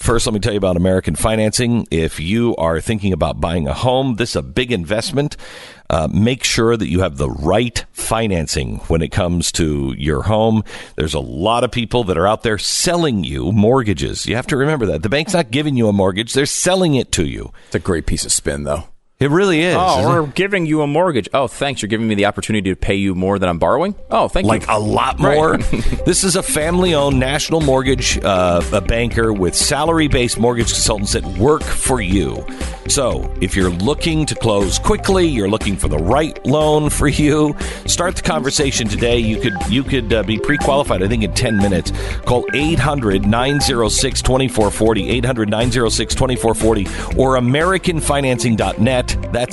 First, let me tell you about American Financing. If you are thinking about buying a home, this is a big investment. Make sure that you have the right financing when it comes to your home. There's a lot of people that are out there selling you mortgages. You have to remember that. The bank's not giving you a mortgage. They're selling it to you. It's a great piece of spin, though. It really is. Oh, we're giving you a mortgage. Oh, thanks. You're giving me the opportunity to pay you more than I'm borrowing? Oh, thank you. Like a lot more. Right. This is a family-owned national mortgage a banker with salary-based mortgage consultants that work for you. So if you're looking to close quickly, you're looking for the right loan for you, start the conversation today. You could be pre-qualified, I think, in 10 minutes. Call 800-906-2440, 800-906-2440, or AmericanFinancing.net. That's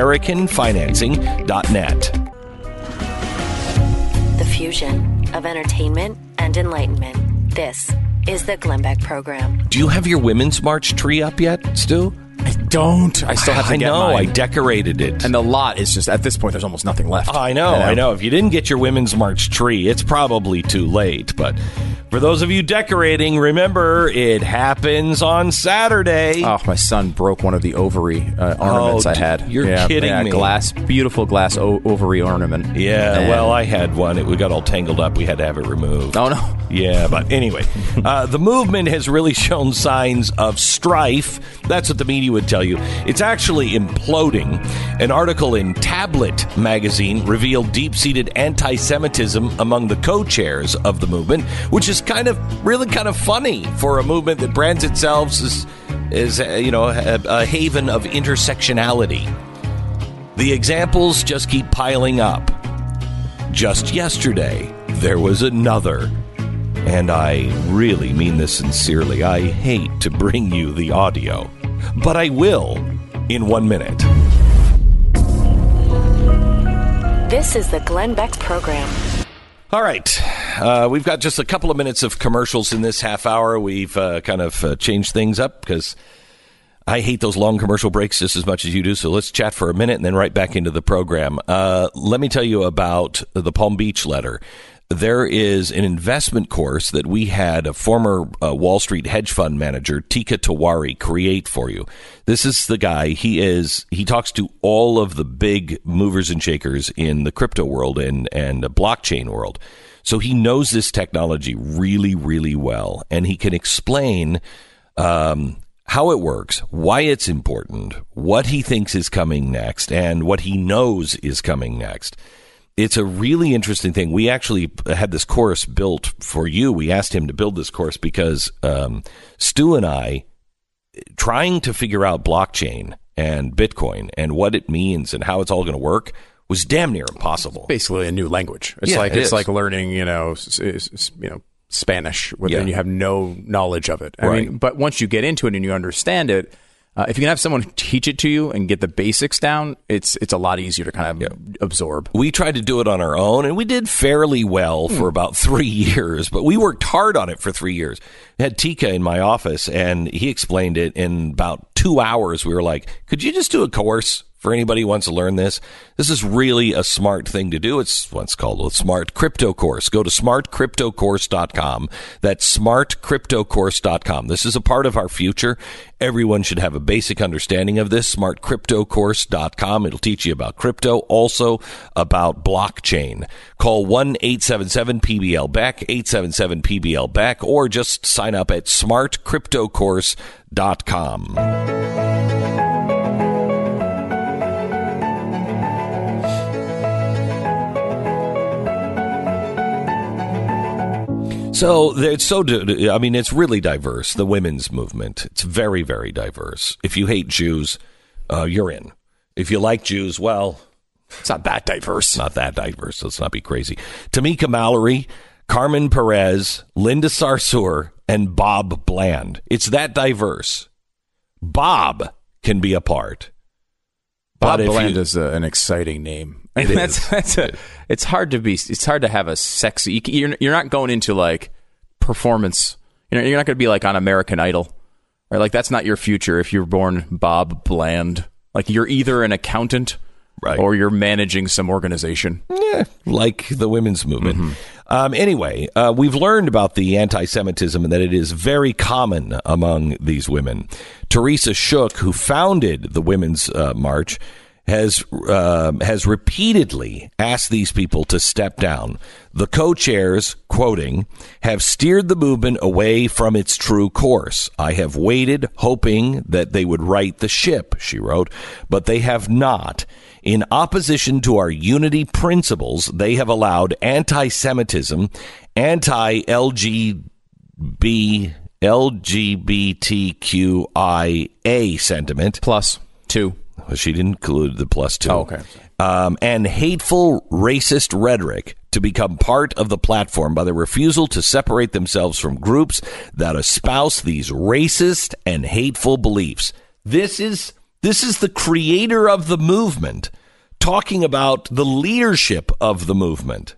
AmericanFinancing.net. The fusion of entertainment and enlightenment. This is the Glenn Beck Program. Do you have your Women's March tree up yet, Stu? I don't. I still have to get mine. I decorated it. And the lot is just, at this point, there's almost nothing left. I know. If you didn't get your Women's March tree, it's probably too late. But for those of you decorating, remember, it happens on Saturday. Oh, my son broke one of the ovary ornaments I had. You're kidding me. Beautiful glass ovary ornament. Yeah, well, I had one. We got all tangled up. We had to have it removed. Oh, no. Yeah, but anyway, the movement has really shown signs of strife. That's what the media would tell you. It's actually imploding. An article in Tablet magazine revealed deep-seated anti-Semitism among the co-chairs of the movement, which is really kind of funny for a movement that brands itself as a haven of intersectionality. The examples just keep piling up. Just yesterday, there was another. And I really mean this sincerely. I hate to bring you the audio, but I will in 1 minute. This is the Glenn Beck Program. All right. We've got just a couple of minutes of commercials in this half hour. We've changed things up because I hate those long commercial breaks just as much as you do. So let's chat for a minute and then right back into the program. Let me tell you about the Palm Beach letter. There is an investment course that we had a former Wall Street hedge fund manager, Tika Tawari, create for you. This is the guy. He talks to all of the big movers and shakers in the crypto world and the blockchain world. So he knows this technology really, really well, and he can explain how it works, why it's important, what he thinks is coming next, and what he knows is coming next. It's a really interesting thing. We actually had this course built for you. We asked him to build this course because Stu and I, trying to figure out blockchain and Bitcoin and what it means and how it's all going to work, was damn near impossible. Basically a new language. It's like learning, Spanish, when you have no knowledge of it. I mean, but once you get into it and you understand it, if you can have someone teach it to you and get the basics down, it's a lot easier to kind of absorb. We tried to do it on our own, and we did fairly well for about 3 years, but we worked hard on it for 3 years. I had Tika in my office, and he explained it in about 2 hours. We were like, could you just do a course for anybody who wants to learn this? This is really a smart thing to do. It's what's called a smart crypto course. Go to smartcryptocourse.com. That's smartcryptocourse.com. This is a part of our future. Everyone should have a basic understanding of this. Smartcryptocourse.com. It'll teach you about crypto, also about blockchain. Call 1-877-PBL-BECK, 877-PBL-BECK, or just sign up at smartcryptocourse.com. So it's really diverse, the women's movement. It's very, very diverse. If you hate Jews, you're in. If you like Jews, well, it's not that diverse. Not that diverse. Let's not be crazy. Tamika Mallory, Carmen Perez, Linda Sarsour, and Bob Bland. It's that diverse. Bob can be a part. Bob Bland is an exciting name. It's hard to have a sexy. You're not going into like performance. You're not going to be like on American Idol, right? Like that's not your future if you're born Bob Bland. Like you're either an accountant, right, or you're managing some organization. Yeah, like the women's movement. Anyway, we've learned about the anti-Semitism and that it is very common among these women. Teresa Shook, who founded the Women's March, has repeatedly asked these people to step down. The co-chairs, quoting, have steered the movement away from its true course. I have waited, hoping that they would right the ship, she wrote, but they have not. In opposition to our unity principles, they have allowed anti-Semitism, LGBTQIA sentiment. +2. She didn't include the +2. Oh, okay. And hateful racist rhetoric to become part of the platform by the refusal to separate themselves from groups that espouse these racist and hateful beliefs. This is the creator of the movement talking about the leadership of the movement.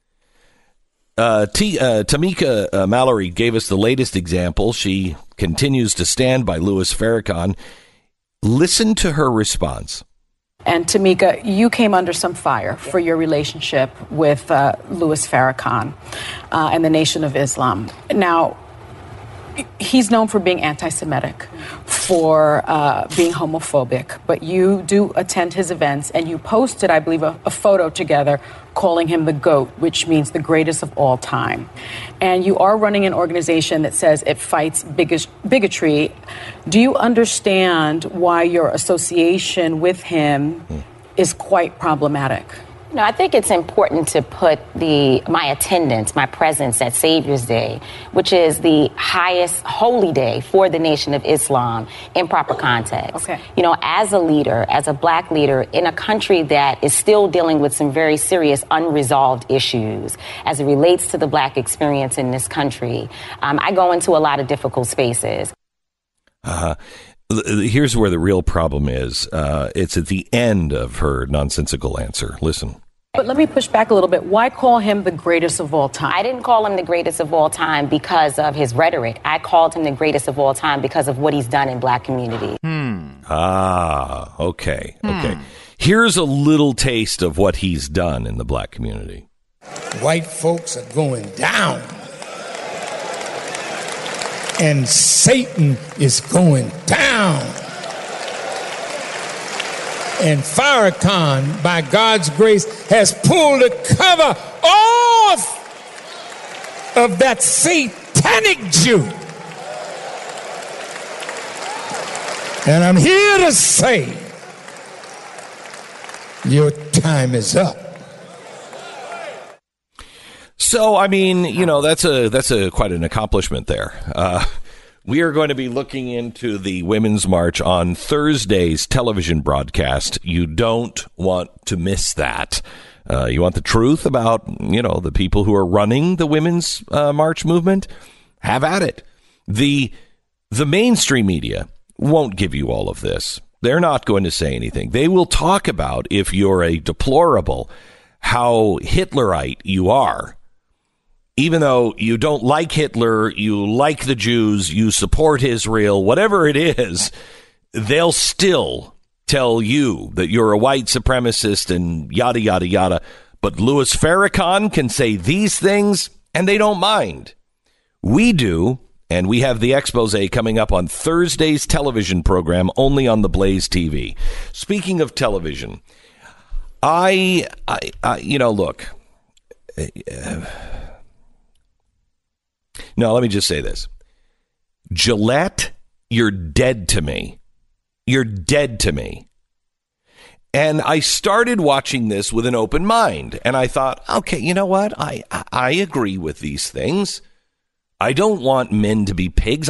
Tamika Mallory gave us the latest example. She continues to stand by Louis Farrakhan. Listen to her response. And Tamika, you came under some fire for your relationship with Louis Farrakhan and the Nation of Islam. Now, he's known for being anti-Semitic, for being homophobic, but you do attend his events, and you posted, I believe, a photo together calling him the GOAT, which means the greatest of all time. And you are running an organization that says it fights bigotry. Do you understand why your association with him is quite problematic? No, I think it's important to put my attendance, my presence at Savior's Day, which is the highest holy day for the Nation of Islam, in proper context. Okay. You know, as a leader, as a black leader in a country that is still dealing with some very serious unresolved issues as it relates to the black experience in this country, I go into a lot of difficult spaces. Here's where the real problem is. It's at the end of her nonsensical answer. Listen. But let me push back a little bit. Why call him the greatest of all time? I didn't call him the greatest of all time because of his rhetoric. I called him the greatest of all time because of what he's done in black community. Okay. Here's a little taste of what he's done in the black community. White folks are going down. And Satan is going down. And Farrakhan, by God's grace, has pulled the cover off of that satanic Jew. And I'm here to say, your time is up. So, I mean, you know, that's quite an accomplishment there. We are going to be looking into the Women's March on Thursday's television broadcast. You don't want to miss that. You want the truth about, you know, the people who are running the Women's March movement? Have at it. The mainstream media won't give you all of this. They're not going to say anything. They will talk about, if you're a deplorable, how Hitlerite you are. Even though you don't like Hitler, you like the Jews, you support Israel, whatever it is, they'll still tell you that you're a white supremacist and yada, yada, yada. But Louis Farrakhan can say these things and they don't mind. We do, and we have the expose coming up on Thursday's television program only on the Blaze TV. Speaking of television, I look... No, let me just say this. Gillette, you're dead to me. You're dead to me. And I started watching this with an open mind. And I thought, okay, you know what? I agree with these things. I don't want men to be pigs.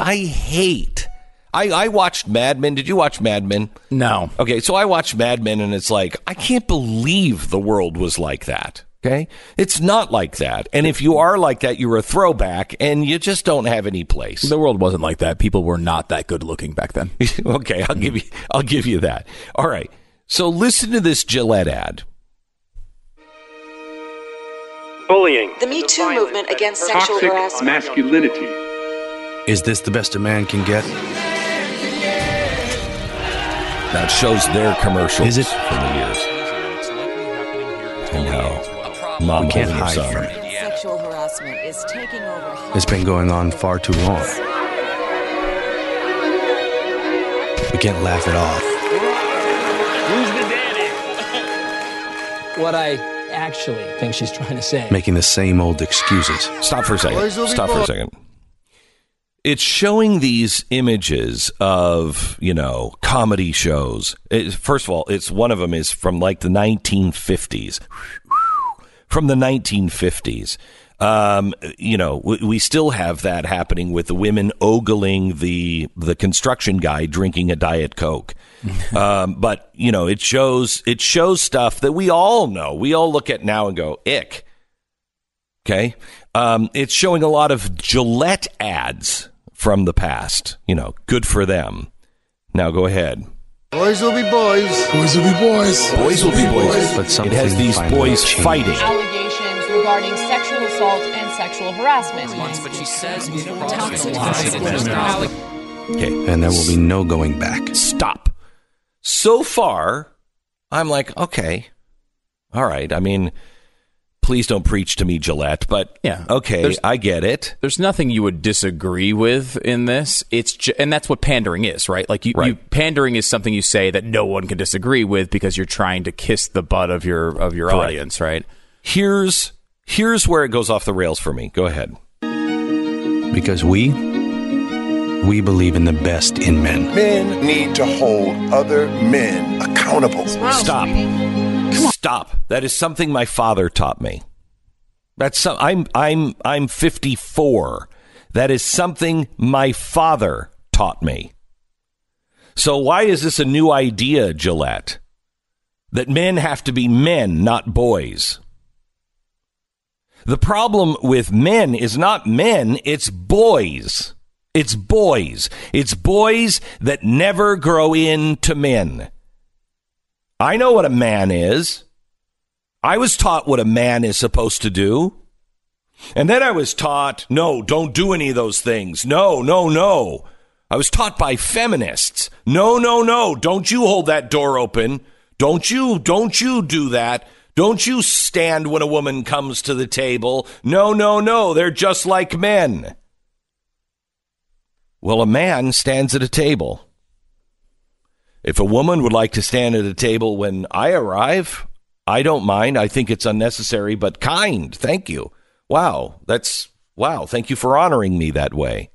I watched Mad Men. Did you watch Mad Men? No. Okay, so I watched Mad Men, and it's like, I can't believe the world was like that. Okay? It's not like that. And if you are like that, you're a throwback and you just don't have any place. The world wasn't like that. People were not that good looking back then. Okay, I'll give you that. All right. So listen to this Gillette ad. Bullying. The Me Too movement against sexual harassment. Masculinity. Is this the best a man can get? That shows their commercials. Is it? From the years. And how mom can't holding her hide son. from it. Sexual harassment is taking over. It's been going on far too long. We can't laugh it off. Who's the daddy? What I actually think she's trying to say. Making the same old excuses. Stop for a second. It's showing these images of, comedy shows. First of all, one of them is from like the 1950s. From the 1950s. We still have that happening with the women ogling the construction guy drinking a Diet Coke. But, it shows stuff that we all know. We all look at now and go, ick. Okay. It's showing a lot of Gillette ads from the past. Good for them. Now go ahead. Boys will be boys. Boys will be boys. Boys will be boys. But it has these boys fighting. Allegations regarding sexual assault and sexual harassment. But she says okay, and there will be no going back. Stop. So far, I'm like, okay, all right. I mean, please don't preach to me, Gillette, but yeah, okay, I get it. There's nothing you would disagree with in this. And that's what pandering is, right? Like pandering is something you say that no one can disagree with because you're trying to kiss the butt of your audience, right? Here's where it goes off the rails for me. Go ahead. Because we believe in the best in men. Men need to hold other men accountable. Stop. Stop. That is something my father taught me. I'm 54. That is something my father taught me. So why is this a new idea, Gillette? That men have to be men, not boys. The problem with men is not men, it's boys. It's boys. It's boys that never grow into men. I know what a man is. I was taught what a man is supposed to do. And then I was taught, no, don't do any of those things. No. I was taught by feminists. No. Don't you hold that door open. Don't you do that. Don't you stand when a woman comes to the table. No. They're just like men. Well, a man stands at a table. If a woman would like to stand at a table when I arrive, I don't mind. I think it's unnecessary, but kind. Thank you. Wow. Thank you for honoring me that way.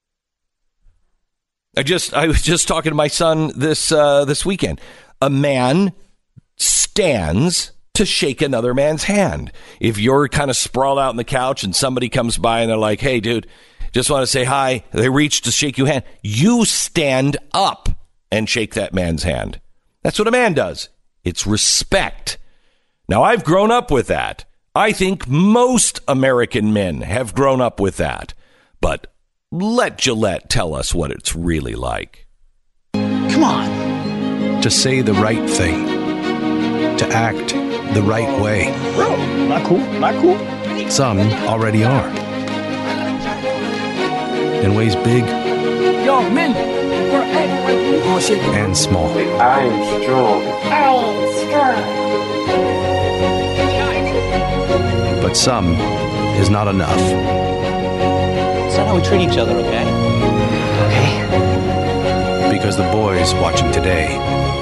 I was just talking to my son this weekend. A man stands to shake another man's hand. If you're kind of sprawled out on the couch and somebody comes by and they're like, hey, dude, just want to say hi. They reach to shake your hand. You stand up and shake that man's hand. That's what a man does. It's respect. Now, I've grown up with that. I think most American men have grown up with that. But let Gillette tell us what it's really like. Come on. To say the right thing. To act the right way. Bro, not cool. Some already are. In ways big. Yo, men, and small. I am strong. But some is not enough. Is that how we treat each other, okay? Okay. Because the boys watching today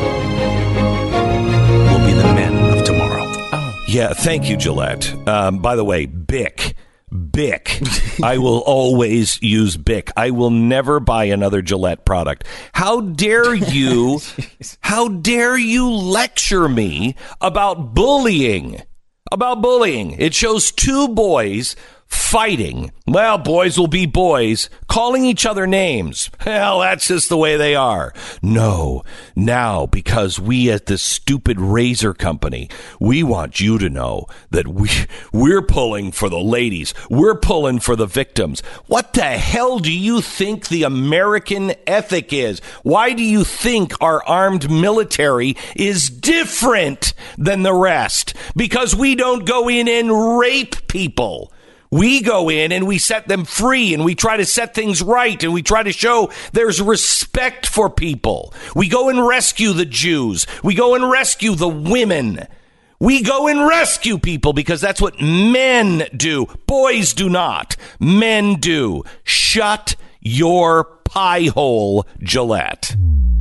will be the men of tomorrow. Oh. Yeah, thank you, Gillette. By the way, Bic. I will always use Bic. I will never buy another Gillette product. How dare you? How dare you lecture me about bullying? It shows two boys fighting. Well, boys will be boys, calling each other names. Hell, that's just the way they are. No, now, because we at this stupid razor company, we want you to know that we're pulling for the ladies. We're pulling for the victims. What the hell do you think the American ethic is? Why do you think our armed military is different than the rest? Because we don't go in and rape people. We go in and we set them free and we try to set things right and we try to show there's respect for people. We go and rescue the Jews. We go and rescue the women. We go and rescue people because that's what men do. Boys do not. Men do. Shut your pie hole, Gillette.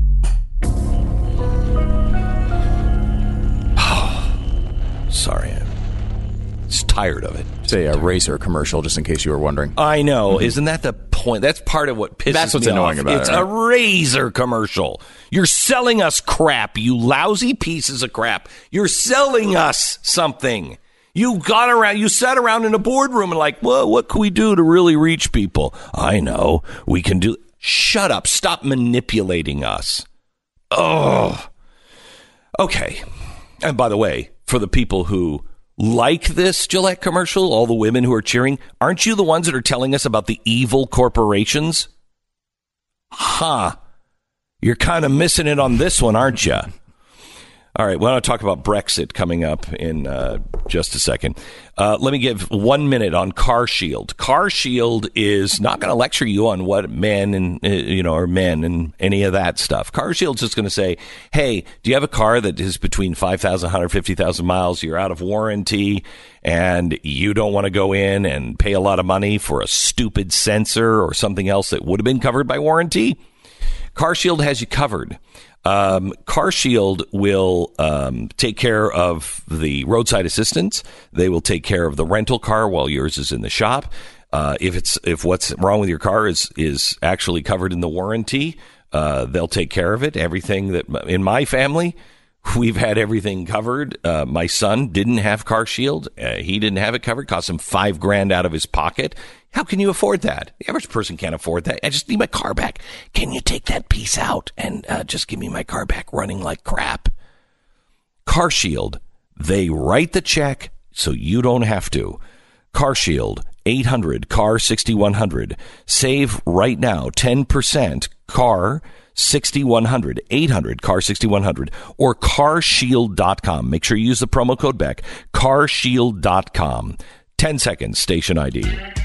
Sorry, I'm just tired of it. Say a Razor commercial, just in case you were wondering. I know. Isn't that the point? That's part of what pisses me off. That's what's annoying about it. It's a Razor commercial. You're selling us crap, you lousy pieces of crap. You're selling us something. You sat around in a boardroom and like, well, what can we do to really reach people? I know. We can do. Shut up. Stop manipulating us. Oh. Okay. And by the way, for the people who like this Gillette commercial, all the women who are cheering, aren't you the ones that are telling us about the evil corporations? You're kind of missing it on this one, aren't you? All right, we want to talk about Brexit coming up in just a second. Let me give 1 minute on CarShield. CarShield is not going to lecture you on what men and or men and any of that stuff. CarShield's just going to say, hey, do you have a car that is between 5,000 and 150,000 miles? You're out of warranty and you don't want to go in and pay a lot of money for a stupid sensor or something else that would have been covered by warranty? CarShield has you covered. CarShield will take care of the roadside assistance. They will take care of the rental car while yours is in the shop. If what's wrong with your car is actually covered in the warranty, they'll take care of it. Everything that in my family, we've had everything covered. My son didn't have CarShield. He didn't have it covered. Cost him $5,000 out of his pocket. How can you afford that? The average person can't afford that. I just need my car back. Can you take that piece out and just give me my car back running like crap? CarShield, they write the check so you don't have to. CarShield, 800-CAR-6100. Save right now 10%. CAR-6100, 800-CAR-6100, or carshield.com. Make sure you use the promo code Beck, carshield.com. 10 seconds, station ID.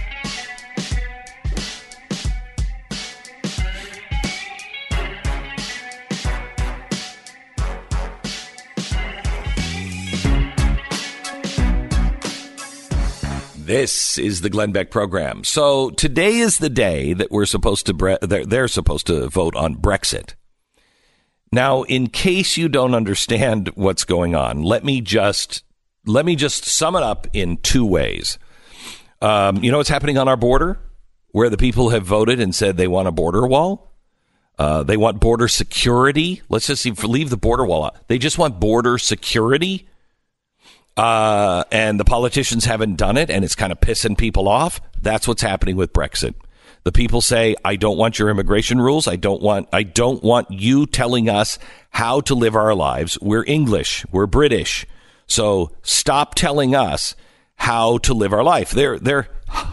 This is the Glenn Beck program. So today is the day that they're supposed to vote on Brexit. Now, in case you don't understand what's going on, let me just sum it up in two ways. You know what's happening on our border, where the people have voted and said they want a border wall? They want border security. Let's just leave the border wall out. They just want border security. And the politicians haven't done it, and it's kind of pissing people off. That's what's happening with Brexit. The people say, I don't want your immigration rules. I don't want you telling us how to live our lives. We're English. We're British. So stop telling us how to live our life. They're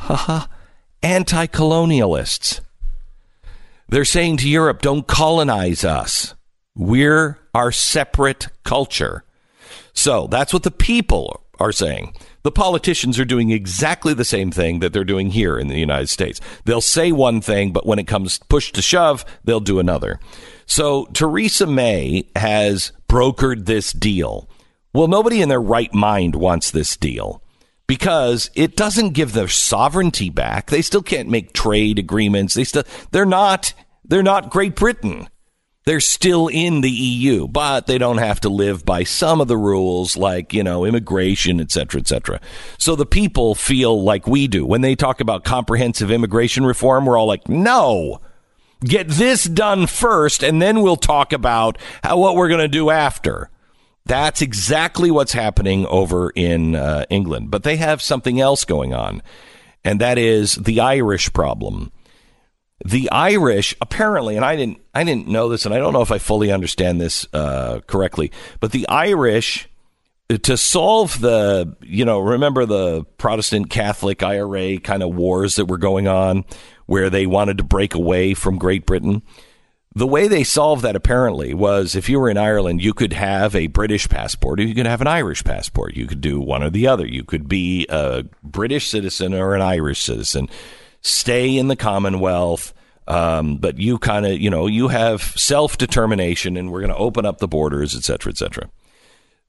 anti-colonialists. They're saying to Europe, don't colonize us. We're our separate culture. So that's what the people are saying. The politicians are doing exactly the same thing that they're doing here in the United States. They'll say one thing, but when it comes push to shove, they'll do another. So Theresa May has brokered this deal. Well, nobody in their right mind wants this deal because it doesn't give their sovereignty back. They still can't make trade agreements. They're not Great Britain. They're still in the EU, but they don't have to live by some of the rules like, immigration, et cetera, et cetera. So the people feel like we do. When they talk about comprehensive immigration reform, we're all like, no, get this done first, and then we'll talk about what we're going to do after. That's exactly what's happening over in England. But they have something else going on, and that is the Irish problem. The Irish, apparently, and I didn't know this, and I don't know if I fully understand this correctly, but the Irish, to solve the, remember the Protestant Catholic IRA kind of wars that were going on where they wanted to break away from Great Britain? The way they solved that, apparently, was if you were in Ireland, you could have a British passport or you could have an Irish passport. You could do one or the other. You could be a British citizen or an Irish citizen. Stay in the Commonwealth, but you kind of, you have self-determination, and we're going to open up the borders, et cetera, et cetera.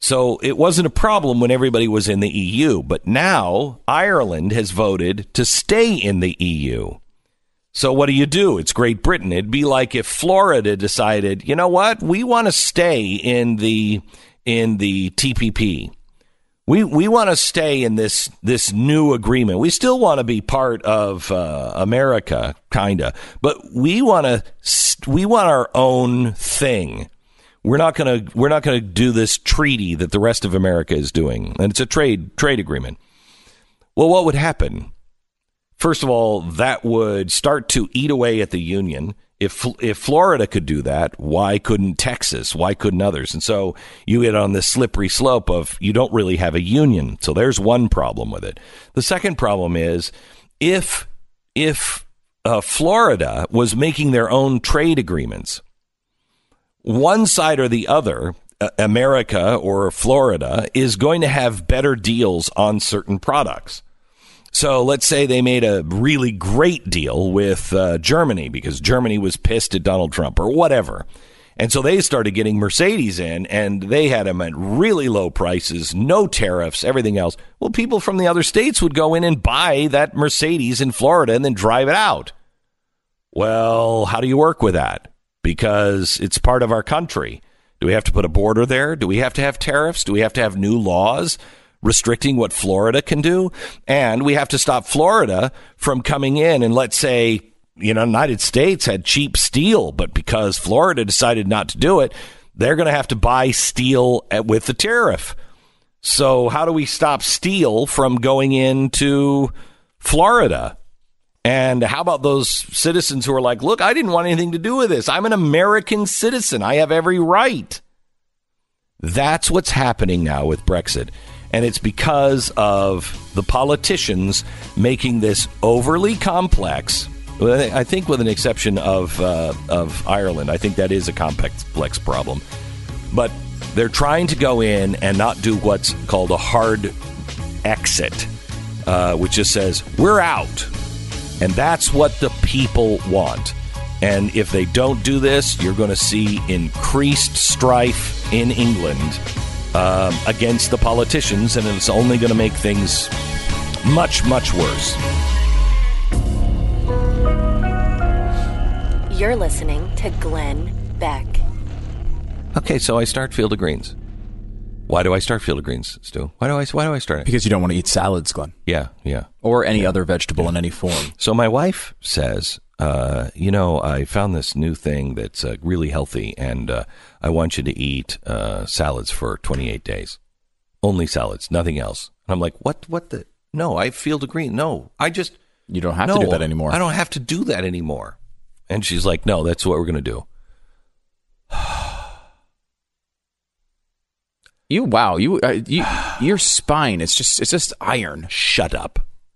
So it wasn't a problem when everybody was in the EU. But now Ireland has voted to stay in the EU. So what do? It's Great Britain. It'd be like if Florida decided, you know what, we want to stay in the TPP. We want to stay in this new agreement. We still want to be part of America, kinda, but we want our own thing. We're not gonna do this treaty that the rest of America is doing, and it's a trade agreement. Well, what would happen? First of all, that would start to eat away at the union. If Florida could do that, why couldn't Texas? Why couldn't others? And so you get on this slippery slope of you don't really have a union. So there's one problem with it. The second problem is if Florida was making their own trade agreements, one side or the other, America or Florida, is going to have better deals on certain products. So let's say they made a really great deal with Germany because Germany was pissed at Donald Trump or whatever. And so they started getting Mercedes in, and they had them at really low prices, no tariffs, everything else. Well, people from the other states would go in and buy that Mercedes in Florida and then drive it out. Well, how do you work with that? Because it's part of our country. Do we have to put a border there? Do we have to have tariffs? Do we have to have new laws restricting what Florida can do? And we have to stop Florida from coming in and, let's say, United States had cheap steel, but because Florida decided not to do it, they're going to have to buy steel with the tariff. So how do we stop steel from going into Florida? And how about those citizens who are like, look, I didn't want anything to do with this. I'm an American citizen. I have every right. That's what's happening now with Brexit. And it's because of the politicians making this overly complex. I think with an exception of Ireland. I think that is a complex problem. But they're trying to go in and not do what's called a hard exit, which just says, we're out. And that's what the people want. And if they don't do this, you're going to see increased strife in England against the politicians, and it's only going to make things much, much worse. You're listening to Glenn Beck. Okay, so I start Field of Greens. Why do I start Field of Greens, Stu? Why do I start it? Because you don't want to eat salads, Glenn. Yeah. Or any other vegetable in any form. So my wife says, I found this new thing that's really healthy, and I want you to eat salads for 28 days. Only salads, nothing else. And I'm like, what the? No, I Field of Greens. No, You don't have to do that anymore. I don't have to do that anymore. And she's like, no, that's what we're going to do. Your spine, it's just iron. Shut up,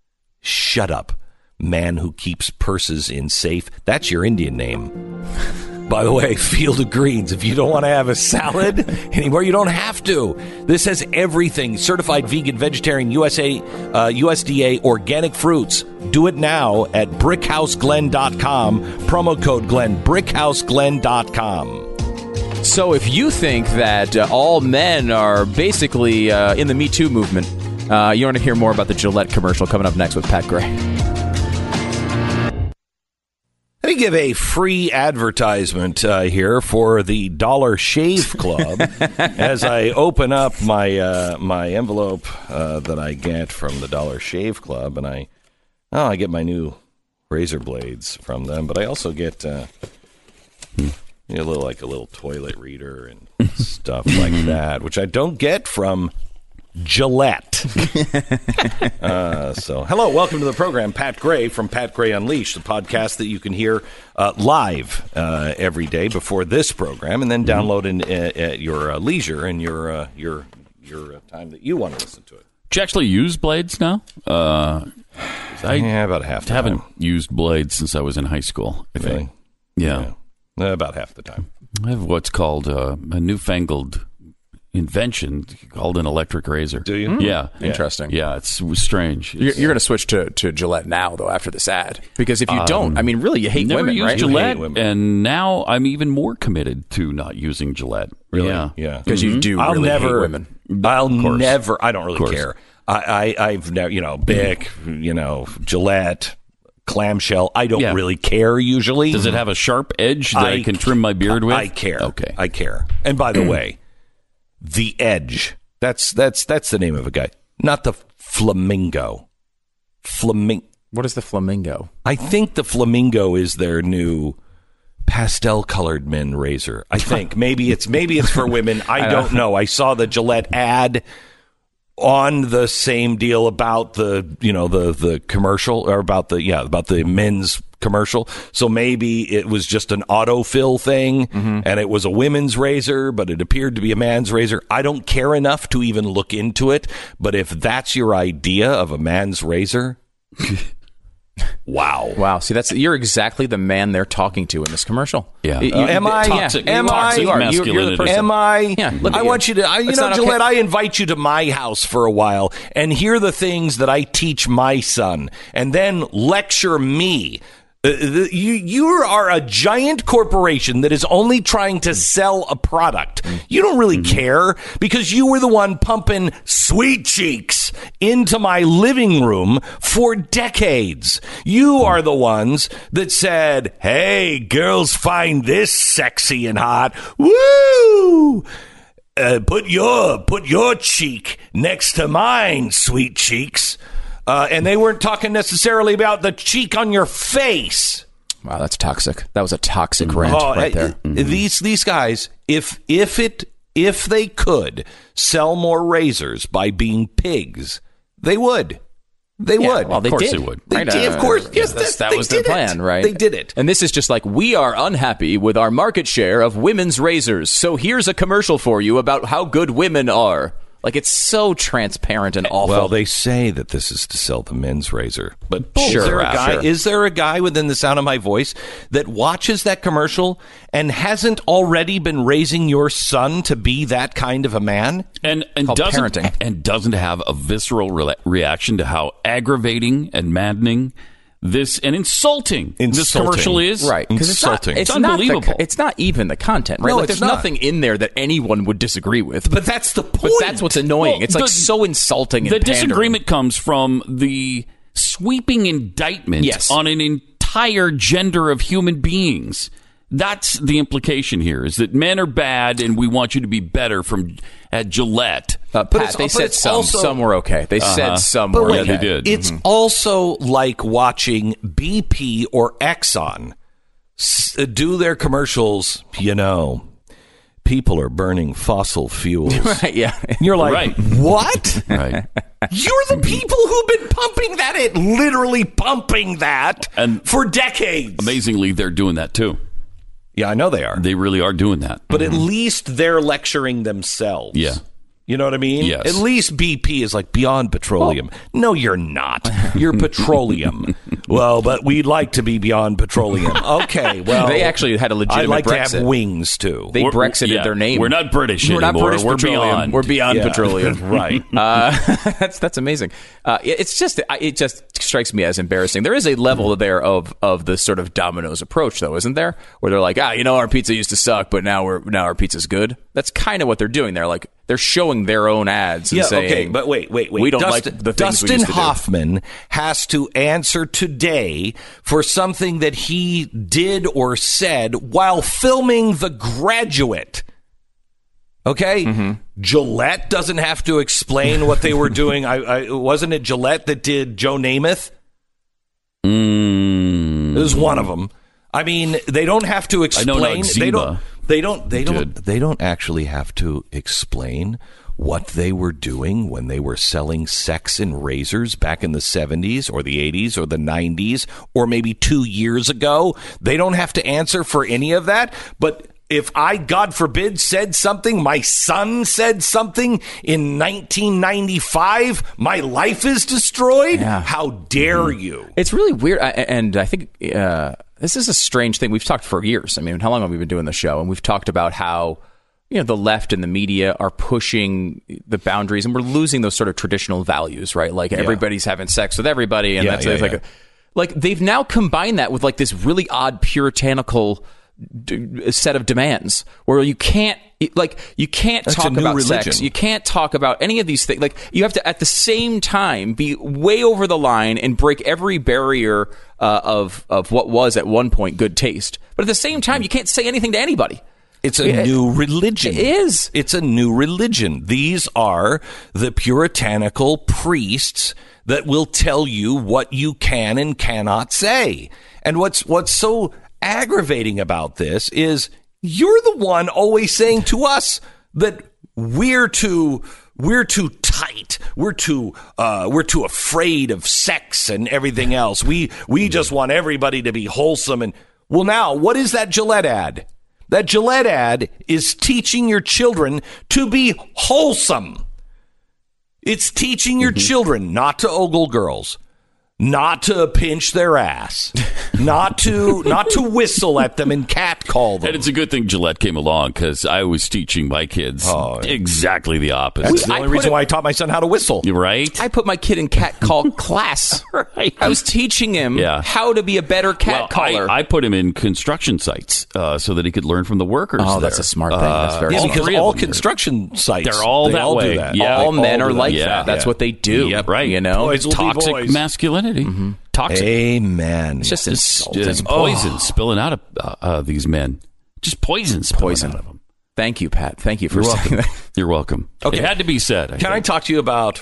man who keeps purses in safe. That's your Indian name. By the way, Field of Greens. If you don't want to have a salad anymore, you don't have to. This has everything. Certified vegan, vegetarian, USDA, organic fruits. Do it now at BrickHouseGlenn.com. Promo code Glenn, BrickHouseGlenn.com. So if you think that all men are basically in the Me Too movement, you want to hear more about the Gillette commercial coming up next with Pat Gray. Let me give a free advertisement here for the Dollar Shave Club as I open up my my envelope that I get from the Dollar Shave Club, and I get my new razor blades from them, but I also get a little toilet reader and stuff like that, which I don't get from Gillette. So, hello, welcome to the program, Pat Gray from Pat Gray Unleashed, the podcast that you can hear live every day before this program, and then download at your leisure and your time that you want to listen to it. Do you actually use blades now? About half the time. I haven't used blades since I was in high school. Really? Yeah. About half the time. I have what's called a newfangled invention called an electric razor. Do you? Yeah. Interesting. Yeah, it's strange. You're going to switch to Gillette now, though, after this ad. Because if you don't, I mean, really, you hate never women, used right? Gillette, and now I'm even more committed to not using Gillette. Really? Yeah. Because you do I'll really never, hate women. I'll never, I don't really care. I've never, Bic, Gillette, clamshell. I don't really care usually. Does it have a sharp edge that I can trim my beard with? I care. Okay. I care. And by the way, the Edge. That's the name of a guy. Not the Flamingo. What is the Flamingo? I think the Flamingo is their new pastel-colored men razor. I think maybe it's for women. I don't know. I saw the Gillette ad on the same deal about the commercial, or about the men's commercial. So maybe it was just an autofill thing, and it was a women's razor, but it appeared to be a man's razor. I don't care enough to even look into it, but if that's your idea of a man's razor, wow. See, you're exactly the man they're talking to in this commercial. Yeah. Am I? Toxic You're the person. Am I? Yeah, I want you to, Gillette, okay. I invite you to my house for a while and hear the things that I teach my son, and then lecture me. You are a giant corporation that is only trying to sell a product. You don't really care, because you were the one pumping Sweet Cheeks into my living room for decades. You are the ones that said, hey, girls find this sexy and hot. Woo! Put your cheek next to mine, Sweet Cheeks. And they weren't talking necessarily about the cheek on your face. Wow, that's toxic. That was a toxic rant right there. These guys, if they could sell more razors by being pigs, they would. They would. Well, of course they would. They did, of course. Yes, that was their plan, right? They did it. And this is just like, we are unhappy with our market share of women's razors, so here's a commercial for you about how good women are. Like, it's so transparent and awful. Well, they say that this is to sell the men's razor. But sure, is there a guy within the sound of my voice that watches that commercial and hasn't already been raising your son to be that kind of a man? And doesn't have a visceral reaction to how aggravating and maddening this and insulting this commercial is? Right. Because it's unbelievable. It's not even the content, right? No, like, there's nothing in there that anyone would disagree with. But that's the point. But that's what's annoying. It's so insulting and the pandering. Disagreement comes from the sweeping indictment on an entire gender of human beings. That's the implication here, is that men are bad and we want you to be better at Gillette. Pat, they said some were okay. They said some were okay. They did. It's also like watching BP or Exxon do their commercials, people are burning fossil fuels. Right, yeah. You're like, what? Right. You're the people who've been pumping that, literally pumping that for decades. Amazingly, they're doing that too. Yeah, I know they are. They really are doing that. But at least they're lecturing themselves. Yeah. You know what I mean? Yes. At least BP is like Beyond Petroleum. No, you're not. You're petroleum. Well, but we'd like to be Beyond Petroleum. Okay, well. They actually had a legitimate I'd like Brexit. to have wings, too. They Brexited their name. We're not British anymore. Not British We're Petroleum. Beyond. We're Beyond Petroleum. Right. That's amazing. It just strikes me as embarrassing. There is a level there of the sort of Domino's approach, though, isn't there? Where they're like, our pizza used to suck, but now our pizza's good. That's kind of what they're doing there. Like, they're showing their own ads and saying, okay, but wait. We don't like the things Dustin we used to Hoffman has to answer today for something that he did or said while filming The Graduate. Okay? Mm-hmm. Gillette doesn't have to explain what they were doing. Wasn't it Gillette that did Joe Namath? It was one of them. I mean, they don't have to explain. I know Noxzema. They don't actually have to explain what they were doing when they were selling sex and razors back in the 70s or the 80s or the 90s or maybe 2 years ago. They don't have to answer for any of that. But if I, God forbid, said something, my son said something in 1995, my life is destroyed? Yeah. How dare you? It's really weird. And I think this is a strange thing. We've talked for years. I mean, how long have we been doing the show? And we've talked about how the left and the media are pushing the boundaries, and we're losing those sort of traditional values, right? Like everybody's having sex with everybody, and like they've now combined that with like this really odd puritanical set of demands where you can't talk about sex. You can't talk about any of these things. Like, you have to, at the same time, be way over the line and break every barrier of what was at one point good taste. But at the same time, you can't say anything to anybody. It's a new religion. It is. It's a new religion. These are the puritanical priests that will tell you what you can and cannot say. And what's so aggravating about this is you're the one always saying to us that we're too tight. We're too afraid of sex and everything else. We just want everybody to be wholesome. And well, now what is that Gillette ad? That Gillette ad is teaching your children to be wholesome. It's teaching your children not to ogle girls, not to pinch their ass, not to whistle at them and catcall them. And it's a good thing Gillette came along, because I was teaching my kids exactly the opposite. That's the only reason why I taught my son how to whistle. You're right. I put my kid in catcall class. Right. I was teaching him how to be a better catcaller. I put him in construction sites so that he could learn from the workers. Oh, that's a smart thing. That's very smart. Because all construction sites, they're all that way. Do that. Yeah, all men are like that. That's what they do. Yep, right. You know, toxic masculinity. Mm-hmm. Toxic. Amen. It's just it's poison spilling out of these men. Just poison spilling out of them. Thank you, Pat. Thank you for saying that. You're welcome. Okay. It had to be said. Can I talk to you about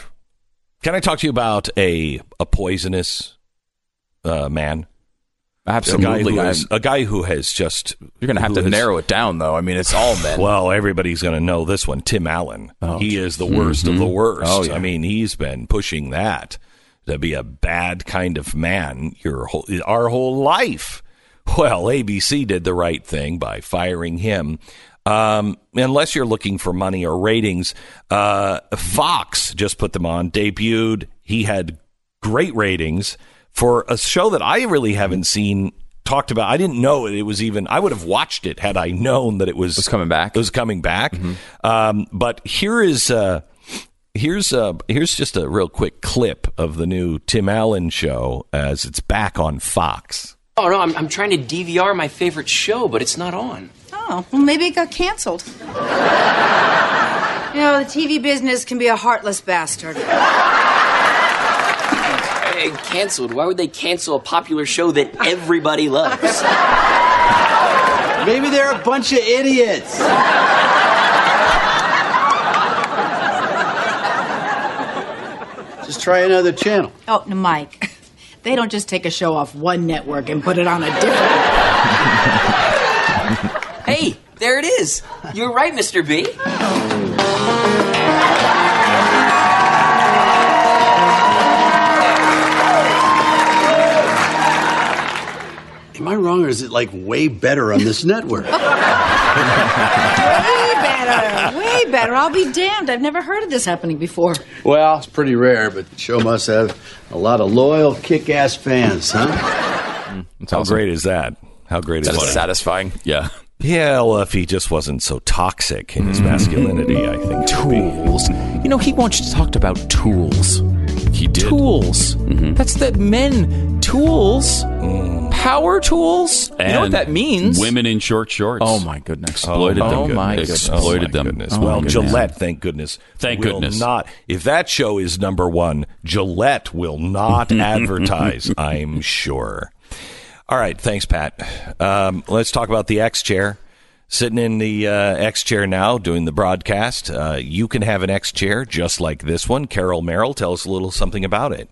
a poisonous man? Absolutely. A guy who has just... You're going to have to narrow it down, though. I mean, it's all men. Well, everybody's going to know this one. Tim Allen. He is the worst of the worst. Oh, yeah. I mean, he's been pushing that to be a bad kind of man our whole life. Well, ABC did the right thing by firing him. Unless you're looking for money or ratings, Fox just put them on, debuted. He had great ratings for a show that I really haven't seen talked about. I didn't know it was even, I would have watched it had I known that it was coming back. It was coming back. Mm-hmm. But here's just a real quick clip of the new Tim Allen show as it's back on Fox. Oh, no, I'm trying to DVR my favorite show, but it's not on. Oh, well, maybe it got canceled. You know, the TV business can be a heartless bastard. Hey, canceled? Why would they cancel a popular show that everybody loves? Maybe they're a bunch of idiots. Just try another channel. Oh, no, Mike. They don't just take a show off one network and put it on a different. Hey, there it is. You're right, Mr. B. Am I wrong, or is it like way better on this network? Way better. I'll be damned. I've never heard of this happening before. Well, it's pretty rare, but the show must have a lot of loyal, kick-ass fans, huh? How great is that? How great is that? That's satisfying. Yeah. Yeah, well, if he just wasn't so toxic in his masculinity, I think. Tools. You know, he once talked about tools. He did. Tools. Mm-hmm. That's the men. Tools. Power tools. And you know what that means? Women in short shorts. Oh, my goodness. Exploited them. Oh, my goodness. Exploited them. Well, Gillette, thank goodness. Thank will goodness. Not, if that show is number one, Gillette will not advertise, I'm sure. All right. Thanks, Pat. Let's talk about the X chair. Sitting in the X chair now, doing the broadcast. You can have an X chair just like this one. Carol Merrill, tell us a little something about it.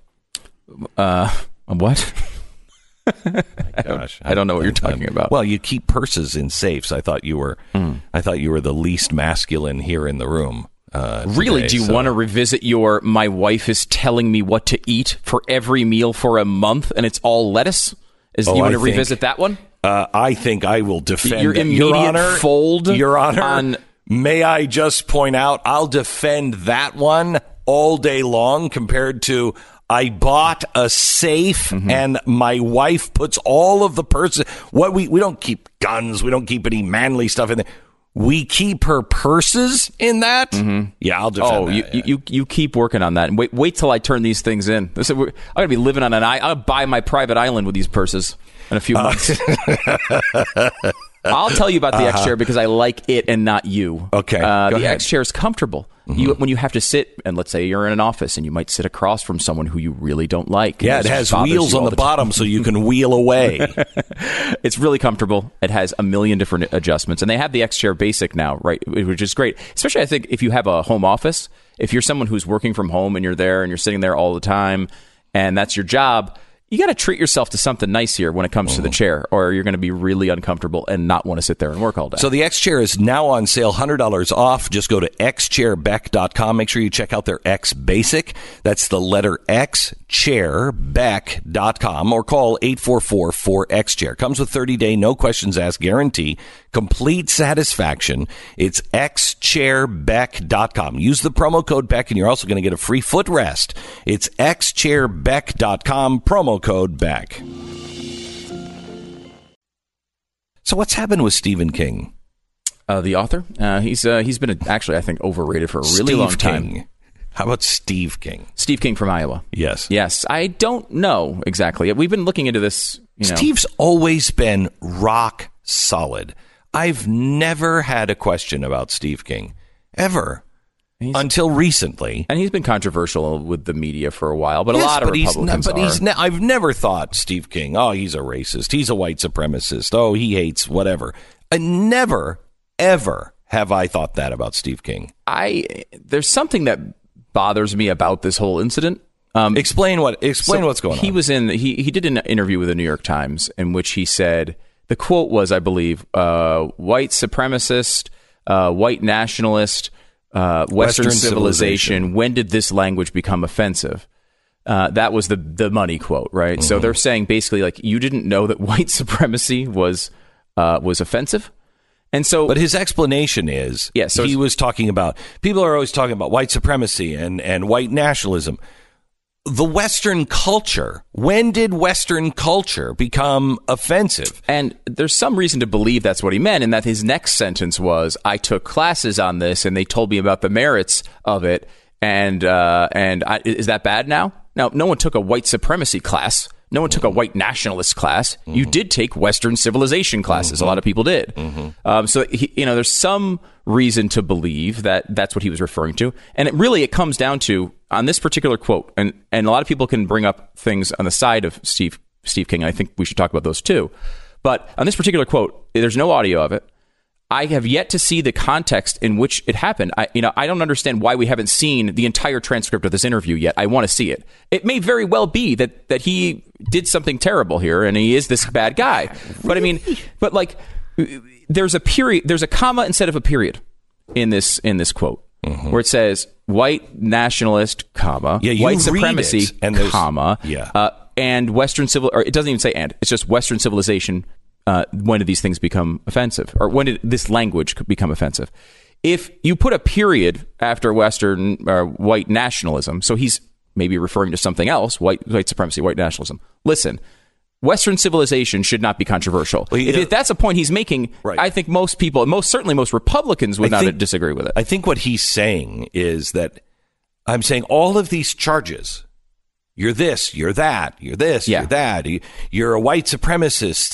What? Gosh, I don't know what you're talking about. Well, you keep purses in safes. I thought you were the least masculine here in the room. Really? Do you want to revisit your "my wife is telling me what to eat" for every meal for a month, and it's all lettuce? You want to revisit that one? I think I will defend your immediate Your Honor, fold. Your Honor, may I just point out, I'll defend that one all day long compared to I bought a safe and my wife puts all of the purses. What we don't keep guns. We don't keep any manly stuff in there. We keep her purses in that. Yeah, I'll defend that. You keep working on that. And wait till I turn these things in. I'm going to be living on an island. I'll buy my private island with these purses in a few months. I'll tell you about the X chair because I like it and not you. Okay. The X chair is comfortable. When you have to sit, and let's say you're in an office and you might sit across from someone who you really don't like. Yeah, it has wheels on the bottom so you can wheel away. It's really comfortable. It has a million different adjustments. And they have the X Chair Basic now, right, which is great. Especially, I think, if you have a home office, if you're someone who's working from home and you're there and you're sitting there all the time and that's your job, you got to treat yourself to something nice here when it comes to the chair, or you're going to be really uncomfortable and not want to sit there and work all day. So the X Chair is now on sale, $100 off. Just go to xchairbeck.com. Make sure you check out their X Basic. That's the letter X, chairbeck.com, or call 844-4XChair. Comes with 30-day, no questions asked guarantee, complete satisfaction. It's xchairbeck.com. Use the promo code Beck, and you're also going to get a free footrest. It's xchairbeck.com, promo code Beck. So what's happened with Stephen King? The author? He's been actually, I think, overrated for a really long time. How about Steve King? Steve King from Iowa. Yes. I don't know exactly. We've been looking into this. Steve's always been rock solid. I've never had a question about Steve King, ever. Until recently. And he's been controversial with the media for a while, but a lot of Republicans are. I've never thought Steve King, he's a racist, he's a white supremacist, he hates whatever. I never, ever have I thought that about Steve King. There's something that bothers me about this whole incident. Explain what's going on. He did an interview with the New York Times in which he said, the quote was, I believe, white supremacist, white nationalist, Western civilization. When did this language become offensive? That was the money quote, right? Mm-hmm. So they're saying basically, like, you didn't know that white supremacy was offensive. And so, but his explanation is, so he was talking about, people are always talking about white supremacy and white nationalism. The Western culture. When did Western culture become offensive? And there's some reason to believe that's what he meant, and that his next sentence was, I took classes on this, and they told me about the merits of it, and is that bad now? Now, no one took a white supremacy class. No one took a white nationalist class. Mm-hmm. You did take Western civilization classes. Mm-hmm. A lot of people did. Mm-hmm. So there's some reason to believe that that's what he was referring to. And it comes down to, on this particular quote, and a lot of people can bring up things on the side of Steve King. And I think we should talk about those too. But on this particular quote, there's no audio of it. I have yet to see the context in which it happened. I don't understand why we haven't seen the entire transcript of this interview yet. I want to see it. It may very well be that he did something terrible here and he is this bad guy. Really? But there's a period, there's a comma instead of a period in this quote, mm-hmm. where it says white nationalist, comma, white supremacy, comma, and Western civil, or it doesn't even say and, it's just Western civilization. When did these things become offensive? Or when did this language become offensive? If you put a period after Western or white nationalism, so he's maybe referring to something else, white supremacy, white nationalism. Listen, Western civilization should not be controversial. Well, if that's a point he's making, right. I think most people, most Republicans would not disagree with it. I think what he's saying is that I'm saying all of these charges, you're this, you're that, you're this, you're that. You're a white supremacist.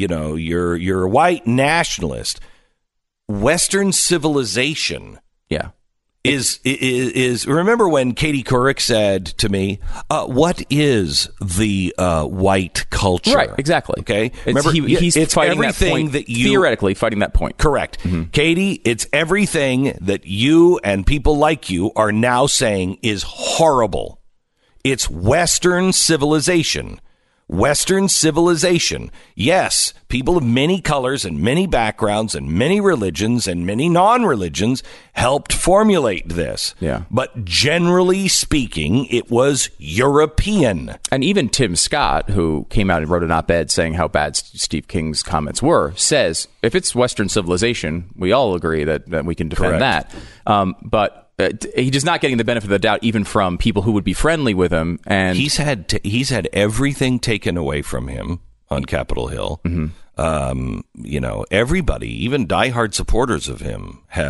You're a white nationalist. Western civilization. Yeah. Is remember when Katie Couric said to me, "What is the white culture?" Right. Exactly. Okay. Remember, he's fighting everything that you theoretically fighting that point. Correct. Mm-hmm. Katie, it's everything that you and people like you are now saying is horrible. It's Western civilization. Western civilization. Yes, people of many colors and many backgrounds and many religions and many non-religions helped formulate this. Yeah. But generally speaking, it was European. And even Tim Scott, who came out and wrote an op-ed saying how bad Steve King's comments were, says if it's Western civilization, we all agree that we can defend Correct. that. But he is not getting the benefit of the doubt, even from people who would be friendly with him. And he's had everything taken away from him on Capitol Hill. Mm-hmm. Everybody, even diehard supporters of him, have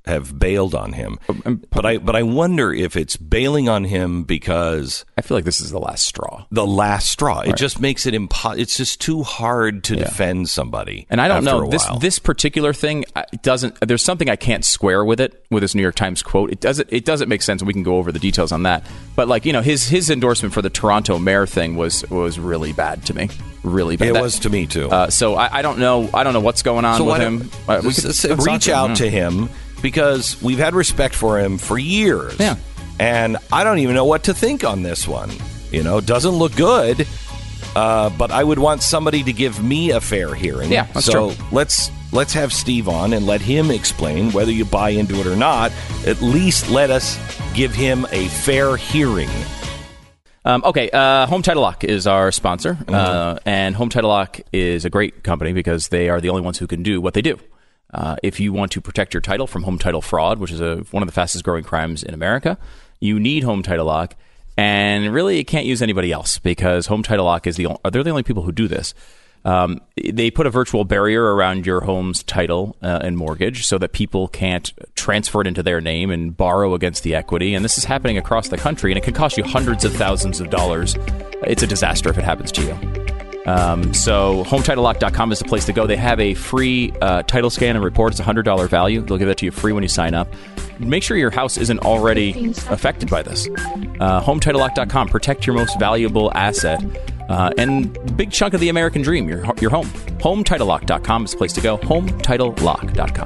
have bailed on him. But I wonder if it's bailing on him because I feel like this is the last straw. The last straw. Right. It just makes it it's just too hard to defend somebody. And I don't know this particular thing doesn't. There's something I can't square with it with this New York Times quote. It doesn't make sense. We can go over the details on that. But like his endorsement for the Toronto mayor thing was really bad to me. Really bad. It was to me too. So I don't know. I don't know what's going on with him. We could reach out to him. Because we've had respect for him for years. Yeah. And I don't even know what to think on this one. Doesn't look good, but I would want somebody to give me a fair hearing. Yeah, that's true. let's have Steve on and let him explain whether you buy into it or not. At least let us give him a fair hearing. Okay, Home Title Lock is our sponsor. And Home Title Lock is a great company because they are the only ones who can do what they do. If you want to protect your title from home title fraud, which is one of the fastest growing crimes in America, you need Home Title Lock. And really, you can't use anybody else because Home Title Lock they're the only people who do this. They put a virtual barrier around your home's title and mortgage so that people can't transfer it into their name and borrow against the equity. And this is happening across the country, and it could cost you hundreds of thousands of dollars. It's a disaster if it happens to you. So HometitleLock.com is the place to go. They have a free title scan and report. It's a $100 value. They'll give that to you free when you sign up. Make sure your house isn't already affected by this. HometitleLock.com. Protect your most valuable asset and big chunk of the American dream, your home. HometitleLock.com is the place to go. HometitleLock.com.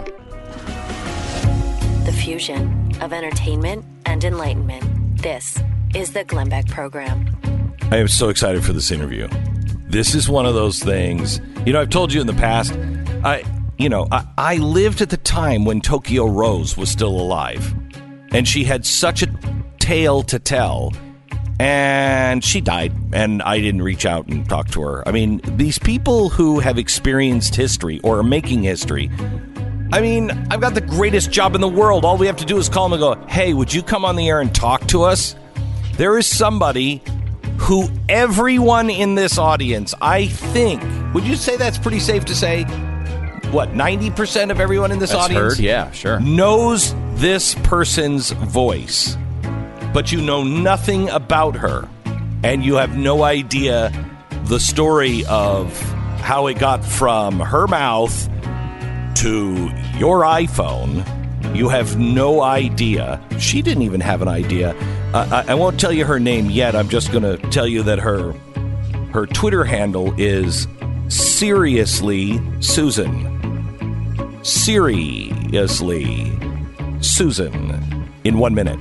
The fusion of entertainment and enlightenment. This is the Glenn Beck Program. I am so excited for this interview. This is one of those things, I've told you in the past, I lived at the time when Tokyo Rose was still alive, and she had such a tale to tell, and she died, and I didn't reach out and talk to her. I mean, these people who have experienced history or are making history, I've got the greatest job in the world. All we have to do is call them and go, hey, would you come on the air and talk to us? There is somebody who everyone in this audience, I think, would you say that's pretty safe to say? What, 90% of everyone in this audience? Heard? Yeah, sure. Knows this person's voice, but you know nothing about her, and you have no idea the story of how it got from her mouth to your iPhone. You have no idea. She didn't even have an idea. I won't tell you her name yet. I'm just going to tell you that her Twitter handle is Seriously Susan. Seriously Susan. In 1 minute.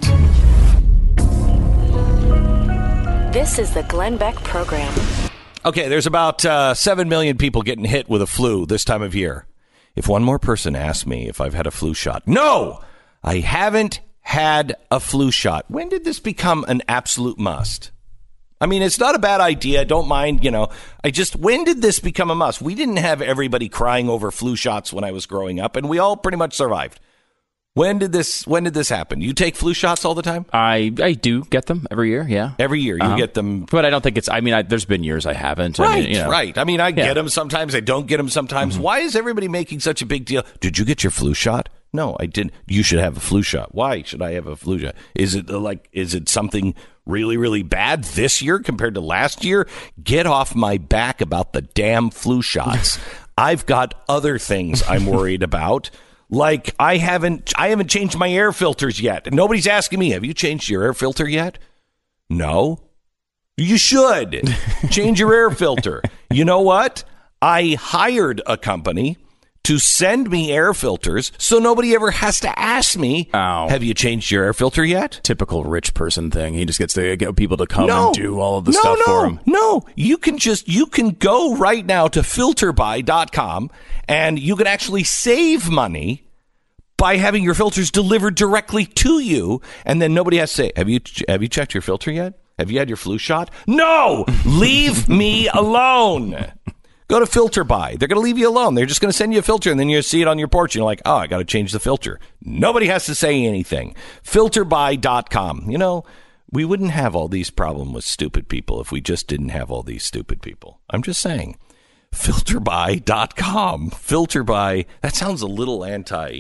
This is the Glenn Beck Program. Okay, there's about 7 million people getting hit with a flu this time of year. If one more person asks me if I've had a flu shot, no, I haven't had a flu shot. When did this become an absolute must? It's not a bad idea. Don't mind, when did this become a must? We didn't have everybody crying over flu shots when I was growing up, and we all pretty much survived. When did this happen? You take flu shots all the time? I do get them every year, yeah. Every year you get them. But I don't think it's, there's been years I haven't. Right, right. I get them sometimes. I don't get them sometimes. Mm-hmm. Why is everybody making such a big deal? Did you get your flu shot? No, I didn't. You should have a flu shot. Why should I have a flu shot? Is it something really, really bad this year compared to last year? Get off my back about the damn flu shots. I've got other things I'm worried about. Like, I haven't changed my air filters yet. Nobody's asking me, have you changed your air filter yet? No. You should. Change your air filter. You know what? I hired a company to send me air filters so nobody ever has to ask me, have you changed your air filter yet? Typical rich person thing. He just gets to get people to come and do all of the stuff for him. No, you can go right now to filterbuy.com and you can actually save money by having your filters delivered directly to you, and then nobody has to say, have you checked your filter yet? Have you had your flu shot? No! Leave me alone! Go to FilterBuy. They're going to leave you alone. They're just going to send you a filter, and then you see it on your porch, and you're like, I got to change the filter. Nobody has to say anything. Filterbuy.com. We wouldn't have all these problems with stupid people if we just didn't have all these stupid people. I'm just saying. Filterbuy.com. FilterBuy. That sounds a little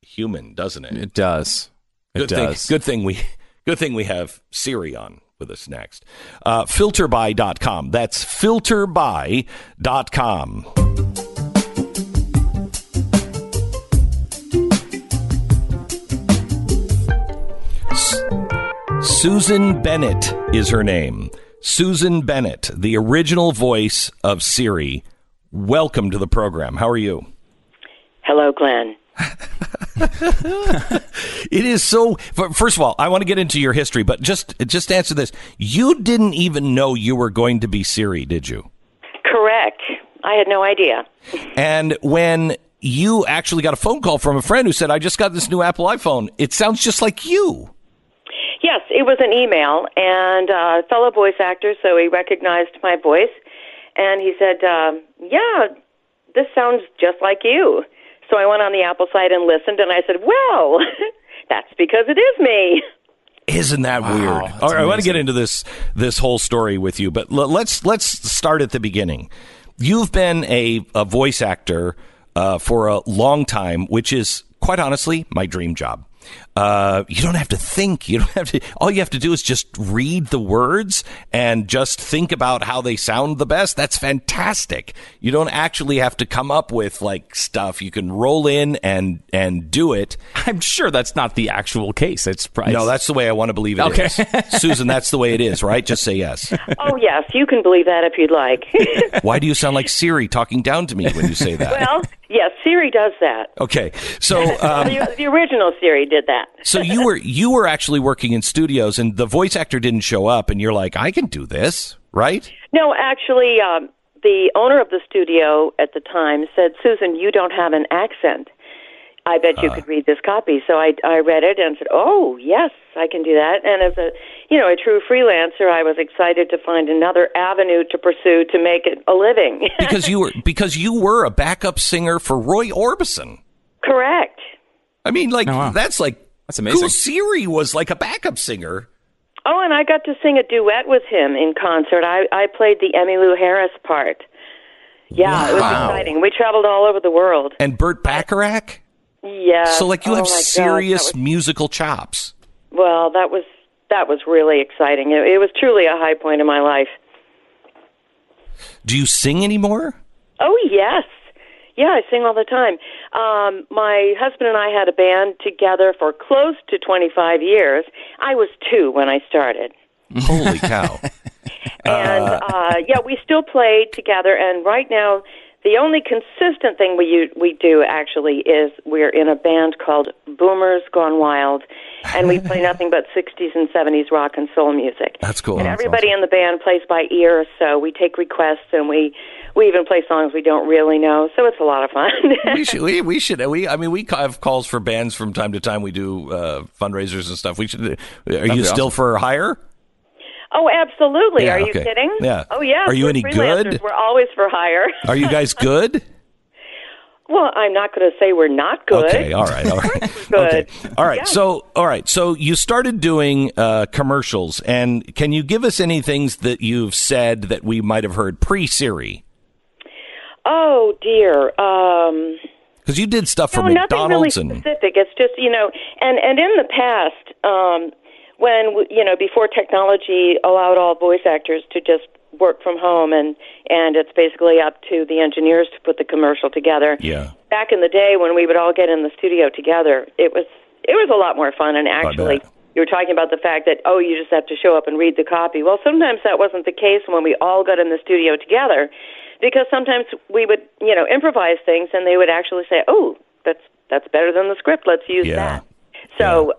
human, doesn't it? It does. Good thing we have Siri on with us next. Filterby.com. That's filterby.com. Susan Bennett is her name. Susan Bennett, the original voice of Siri. Welcome to the program. How are you? Hello, Glenn. It is so. First of all, I want to get into your history, but just answer this. You didn't even know you were going to be Siri, did you? Correct. I had no idea. And when you actually got a phone call from a friend who said, I just got this new Apple iPhone, it sounds just like you. Yes, it was an email, and a fellow voice actor, so he recognized my voice, and he said, yeah, this sounds just like you. So I went on the Apple site and listened, and I said, well, that's because it is me. Isn't that weird? All right, I want to get into this whole story with you, but let's start at the beginning. You've been a voice actor for a long time, which is, quite honestly, my dream job. You don't have to think. You don't have to. All you have to do is just read the words and just think about how they sound the best. That's fantastic. You don't actually have to come up with like stuff. You can roll in and do it. I'm sure that's not the actual case. No, that's the way I want to believe it is. Susan, that's the way it is, right? Just say yes. Oh, yes. You can believe that if you'd like. Why do you sound like Siri talking down to me when you say that? Well, yes, Siri does that. Okay, so the original Siri did that. So you were actually working in studios, and the voice actor didn't show up, and you're like, I can do this, right? No, actually, the owner of the studio at the time said, Susan, you don't have an accent. I bet you could read this copy. So I read it and said, oh, yes, I can do that. And as a true freelancer, I was excited to find another avenue to pursue to make it a living. because you were a backup singer for Roy Orbison. Correct. I mean, that's amazing. Cool. Siri was like a backup singer. Oh, and I got to sing a duet with him in concert. I played the Emmylou Harris part. Yeah, wow. It was exciting. We traveled all over the world. And Burt Bacharach? Yeah. So, you have serious musical chops. Well, that was really exciting. It was truly a high point in my life. Do you sing anymore? Oh, yes. Yeah, I sing all the time. My husband and I had a band together for close to 25 years. I was 2 when I started. Holy cow. And, we still play together. And right now, the only consistent thing we do, actually, is we're in a band called Boomers Gone Wild, and we play nothing but 60s and 70s rock and soul music. That's cool. And everybody in the band plays by ear, so we take requests, and we even play songs we don't really know, so it's a lot of fun. We have calls for bands from time to time. We do fundraisers and stuff. Are you still for hire? Oh, absolutely. Yeah, Are you kidding? Yeah. Oh, yeah. Are you any good? We're always for hire. Are you guys good? Well, I'm not going to say we're not good. Okay, all right. Good. Okay. All right. Yeah. So you started doing commercials, and can you give us any things that you've said that we might have heard pre-Siri? Oh, dear. Because you did stuff for McDonald's. Nothing really specific. It's just, and in the past, when, before technology allowed all voice actors to just work from home, and it's basically up to the engineers to put the commercial together. Yeah. Back in the day when we would all get in the studio together, it was a lot more fun. And actually, you were talking about the fact that, you just have to show up and read the copy. Well, sometimes that wasn't the case when we all got in the studio together, because sometimes we would, improvise things, and they would actually say, oh, that's better than the script. Let's use that. So,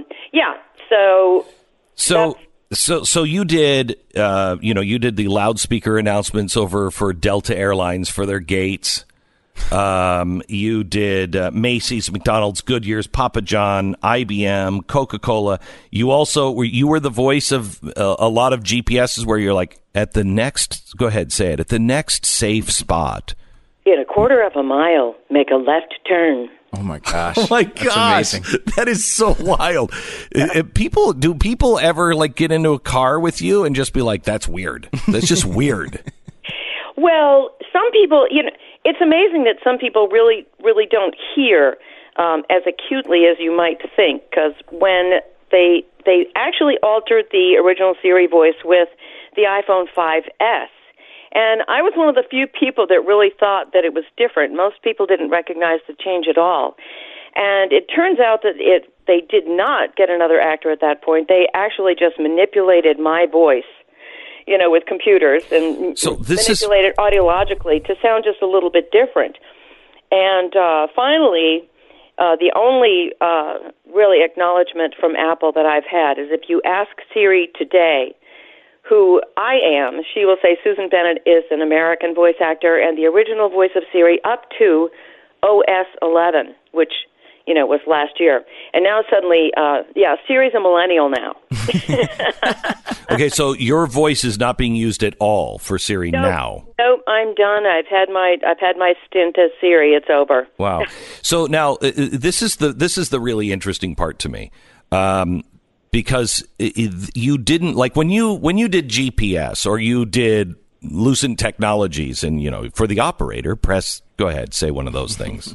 So you did, you did the loudspeaker announcements over for Delta Airlines for their gates. You did Macy's, McDonald's, Goodyear's, Papa John, IBM, Coca-Cola. You also were the voice of a lot of GPSs where you're like, at the next safe spot. In a quarter of a mile, make a left turn. Oh my gosh! Oh my gosh! That is so wild. Do people ever get into a car with you and just be like, "That's weird. That's just weird." Well, some people, it's amazing that some people really, really don't hear as acutely as you might think, because when they actually altered the original Siri voice with the iPhone 5S. And I was one of the few people that really thought that it was different. Most people didn't recognize the change at all. And it turns out that they did not get another actor at that point. They actually just manipulated my voice, with computers, and manipulated audiologically to sound just a little bit different. And finally, the only really acknowledgement from Apple that I've had is if you ask Siri today who I am, she will say Susan Bennett is an American voice actor and the original voice of Siri up to OS 11, which, was last year. And now suddenly, Siri's a millennial now. Okay, so your voice is not being used at all for Siri now. Nope, I'm done. I've had my stint as Siri. It's over. Wow. So now this is the really interesting part to me. Because you didn't, like when you did GPS or you did Lucent Technologies and, for the operator, go ahead, say one of those things.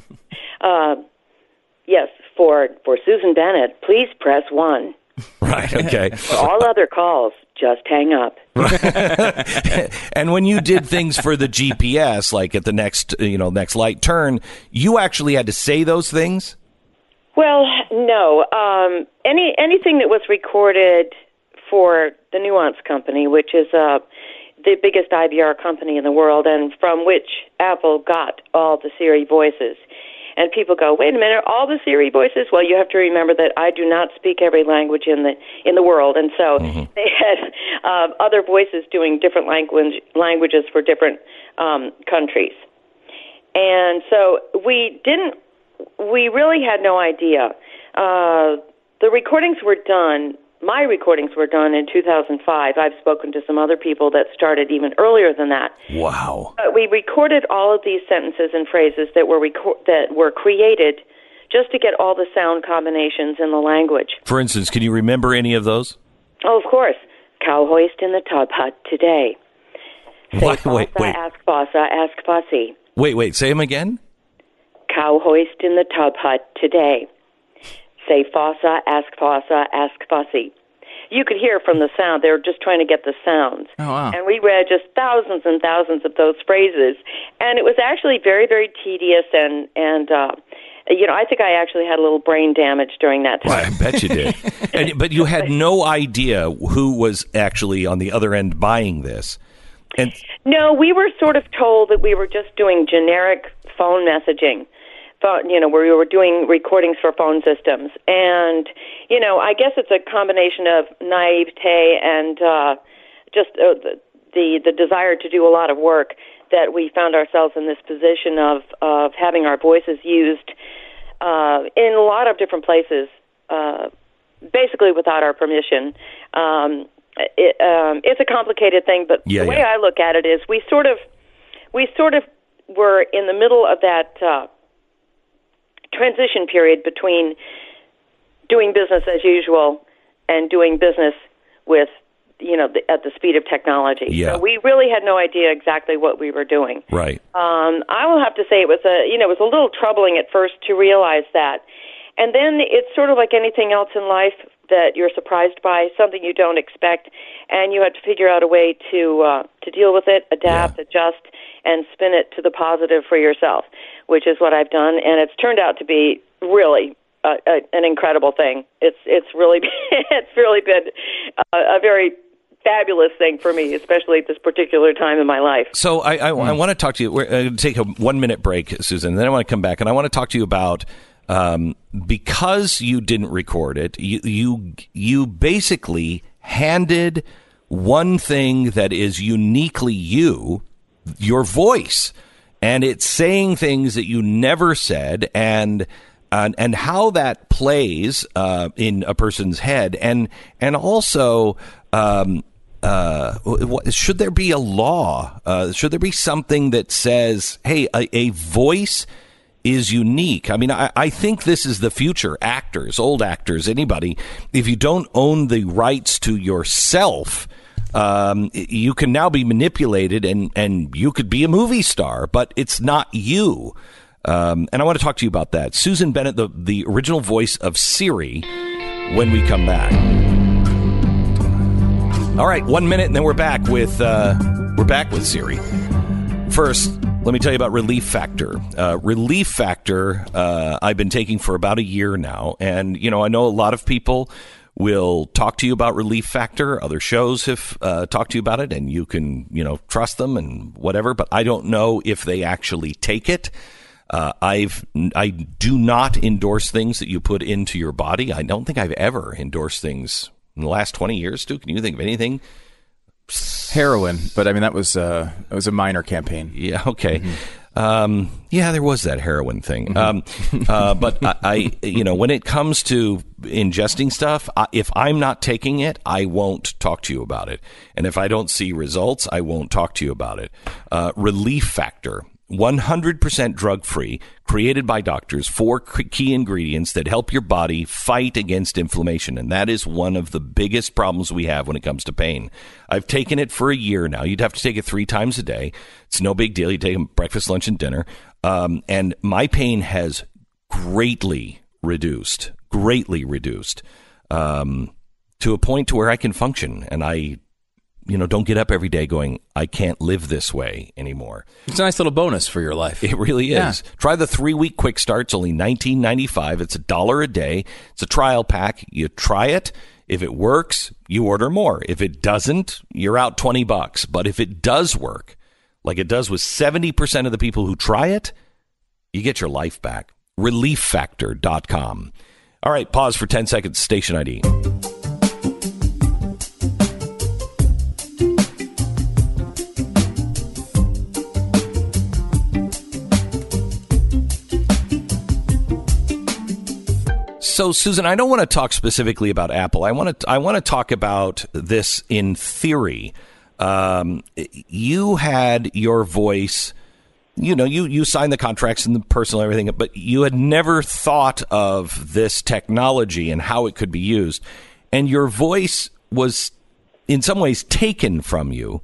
Yes, for Susan Bennett, please press 1. Right, okay. For all other calls, just hang up. And when you did things for the GPS, like at the next light turn, you actually had to say those things? Well, no. Anything that was recorded for the Nuance Company, which is the biggest IVR company in the world, and from which Apple got all the Siri voices. And people go, wait a minute, all the Siri voices? Well, you have to remember that I do not speak every language in the world, and so they had other voices doing different languages for different countries. And so we really had no idea. The recordings were done. My recordings were done in 2005. I've spoken to some other people that started even earlier than that. Wow. But we recorded all of these sentences and phrases that were created just to get all the sound combinations in the language. For instance, can you remember any of those? Oh, of course. Cow hoist in the tub hut today. Say wait. Ask Fossa, ask Fussy. Wait, say them again? Cow hoist in the tub hut today. Say Fossa, ask Fussy. You could hear from the sound. They were just trying to get the sounds. Oh, wow. And we read just thousands and thousands of those phrases. And it was actually very, very tedious. And I think I actually had a little brain damage during that time. Well, I bet you did. But you had no idea who was actually on the other end buying this. No, we were sort of told that we were just doing generic phone messaging. Where we were doing recordings for phone systems. And, I guess it's a combination of naivete and just the desire to do a lot of work that we found ourselves in this position of having our voices used in a lot of different places, basically without our permission. It's a complicated thing, but the way I look at it is we sort of were in the middle of that transition period between doing business as usual and doing business with, at the speed of technology. Yeah. So we really had no idea exactly what we were doing. Right. I will have to say it was a little troubling at first to realize that. And then it's sort of like anything else in life that you're surprised by, something you don't expect, and you have to figure out a way to deal with it, adapt, adjust, and spin it to the positive for yourself, which is what I've done, and it's turned out to be really an incredible thing. It's really been a very fabulous thing for me, especially at this particular time in my life. So I want to talk to you. We're going to take a 1-minute break, Susan, and then I want to come back, and I want to talk to you about because you didn't record it, you basically handed one thing that is uniquely you, your voice, and it's saying things that you never said, and how that plays in a person's head, and also should there be a law? Should there be something that says, hey, a voice is unique? I mean, I think this is the future. Actors, old actors, anybody, if you don't own the rights to yourself, you can now be manipulated and you could be a movie star, but it's not you. And I want to talk to you about that. Susan Bennett, the original voice of Siri, when we come back. All right, 1 minute, and then we're back with Siri. First, let me tell you about Relief Factor. Relief Factor, I've been taking for about a year now, and I know a lot of people will talk to you about Relief Factor. Other shows have talked to you about it, and you can trust them and whatever. But I don't know if they actually take it. I do not endorse things that you put into your body. I don't think I've ever endorsed things in the last 20 years, Stu. Can you think of anything? Heroin, but I mean, it was a minor campaign. Yeah, okay. Mm-hmm. Yeah, there was that heroin thing. Mm-hmm. But I when it comes to ingesting stuff, if I'm not taking it, I won't talk to you about it. And if I don't see results, I won't talk to you about it. Relief Factor. 100% drug-free, created by doctors, 4 key ingredients that help your body fight against inflammation. And that is one of the biggest problems we have when it comes to pain. I've taken it for a year now. You'd have to take it 3 times a day. It's no big deal. You take it breakfast, lunch, and dinner. And my pain has greatly reduced, to a point to where I can function. And I don't get up every day going, I can't live this way anymore. It's a nice little bonus for your life. It really is. Yeah. Try the 3-week quick start. It's only $19.95. It's $1 a day. It's a trial pack. You try it. If it works, you order more. If it doesn't, you're out $20. But if it does work, like it does with 70% of the people who try it, you get your life back. ReliefFactor.com. All right, pause for 10 seconds. Station ID. So, Susan, I don't want to talk specifically about Apple. I want to talk about this in theory. You had your voice, you signed the contracts and the personal everything, but you had never thought of this technology and how it could be used. And your voice was in some ways taken from you.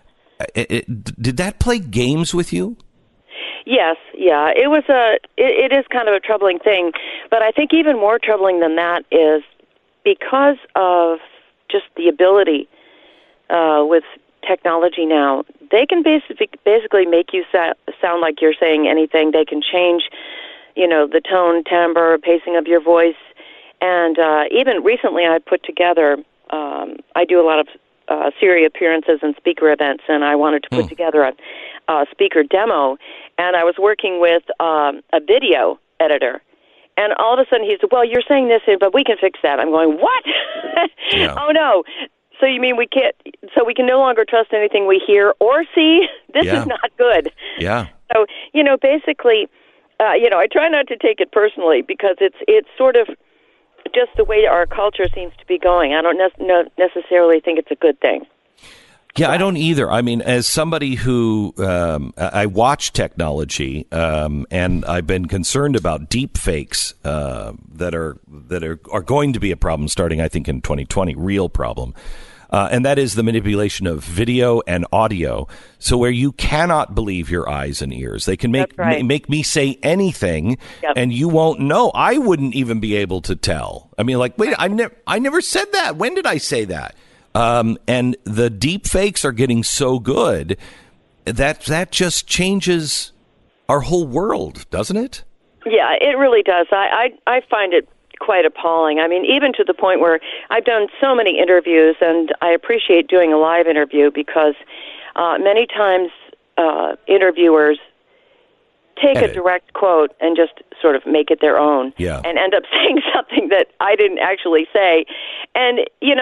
Did that play games with you? Yes, yeah. It is kind of a troubling thing, but I think even more troubling than that is because of just the ability with technology now, they can basically make you sound like you're saying anything. They can change, the tone, timbre, pacing of your voice, and even recently I put together, I do a lot of Siri appearances and speaker events, and I wanted to put together a speaker demo, and I was working with a video editor, and all of a sudden he said, well, you're saying this, but we can fix that. I'm going, what? Yeah. Oh, no. So you mean we can't, so we can no longer trust anything we hear or see? This is not good. Yeah. So, basically, I try not to take it personally because it's sort of just the way our culture seems to be going. I don't necessarily think it's a good thing. Yeah, I don't either. I mean, as somebody who I watch technology, and I've been concerned about deep fakes that are going to be a problem starting, I think, in 2020, real problem. And that is the manipulation of video and audio. So where you cannot believe your eyes and ears. They can make me say anything, and you won't know. I wouldn't even be able to tell. I mean, like, wait, I never said that. When did I say that? And the deep fakes are getting so good that just changes our whole world, doesn't it? Yeah, it really does. I find it quite appalling. I mean, even to the point where I've done so many interviews, and I appreciate doing a live interview because many times interviewers take a direct quote and just sort of make it their own and end up saying something that I didn't actually say. And,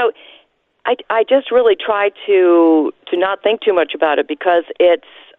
I just really try to not think too much about it because it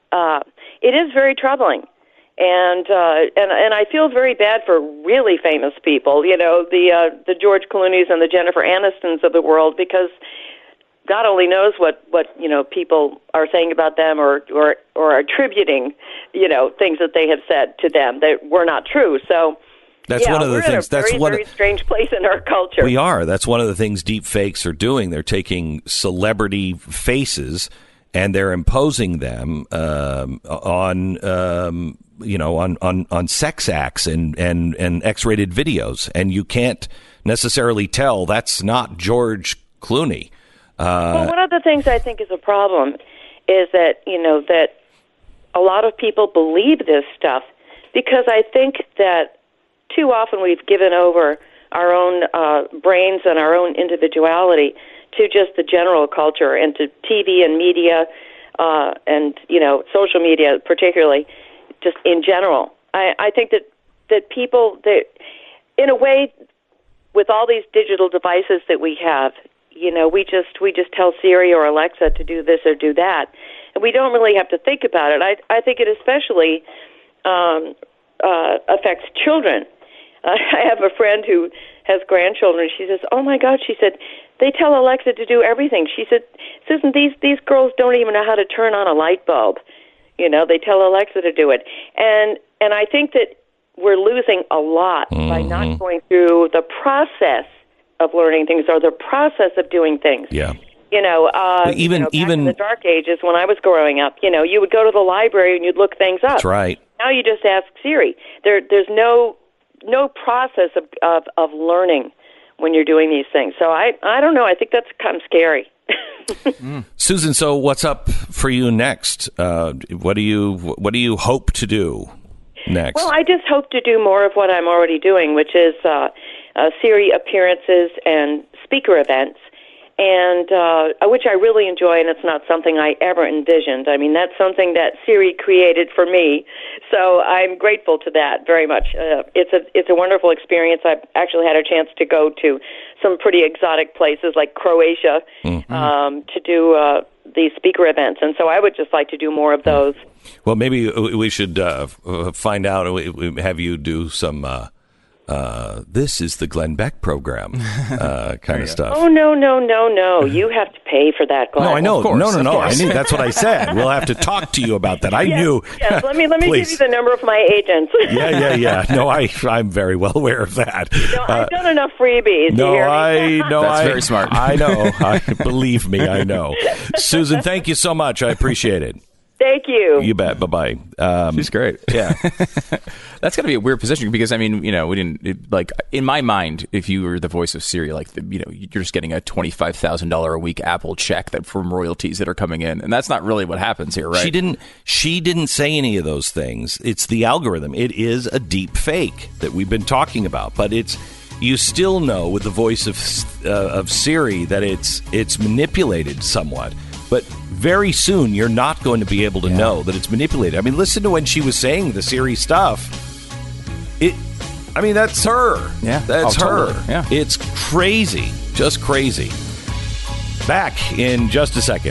is very troubling. And I feel very bad for really famous people, the George Clooney's and the Jennifer Anistons of the world, because God only knows what people are saying about them or attributing, things that they have said to them that were not true. So that's one of the things. That's a very strange place in our culture. We are. That's one of the things deep fakes are doing. They're taking celebrity faces and they're imposing them on on sex acts and X-rated videos, and you can't necessarily tell that's not George Clooney. Well, one of the things I think is a problem is that that a lot of people believe this stuff because I think that too often we've given over our own brains and our own individuality to just the general culture and to TV and media and social media particularly, just in general. I think that people, in a way, with all these digital devices that we have, we just tell Siri or Alexa to do this or do that, and we don't really have to think about it. I think it especially affects children. I have a friend who has grandchildren. She says, "Oh my God," she said, "they tell Alexa to do everything." She said, "Susan, these girls don't even know how to turn on a light bulb. They tell Alexa to do it." And I think that we're losing a lot by not going through the process of learning things or the process of doing things. Yeah. Even back in the dark ages when I was growing up, you would go to the library and you'd look things up. That's right. Now you just ask Siri. There's no process of learning when you're doing these things. So I don't know. I think that's kind of scary. Susan, so what's up for you next? What do you hope to do next? Well, I just hope to do more of what I'm already doing, which is Siri appearances and speaker events, and which I really enjoy, and it's not something I ever envisioned. I mean, that's something that Siri created for me, so I'm grateful to that very much. It's a wonderful experience. I've actually had a chance to go to some pretty exotic places like Croatia to do these speaker events, and so I would just like to do more of those. Well, maybe we should find out, have you do some this is the Glenn Beck program kind of stuff. Oh, no. You have to pay for that, Glenn. No, I know. No. I knew that's what I said. We'll have to talk to you about that. I knew. Yes, let me give you the number of my agents. Yeah. No, I'm very well aware of that. No, I've done enough freebies. That's very smart. I know. Believe me, I know. Susan, thank you so much. I appreciate it. Thank you. You bet. Bye-bye. She's great. Yeah. That's got to be a weird position because, I mean, we didn't, in my mind, if you were the voice of Siri, you're just getting a $25,000 a week Apple check from royalties that are coming in. And that's not really what happens here, right? She didn't say any of those things. It's the algorithm. It is a deep fake that we've been talking about. But you still know with the voice of Siri that it's manipulated somewhat. But very soon, you're not going to be able to know that it's manipulated. I mean, listen to when she was saying the Siri stuff. That's her. Yeah. That's her. Totally. Yeah. It's crazy. Just crazy. Back in just a second.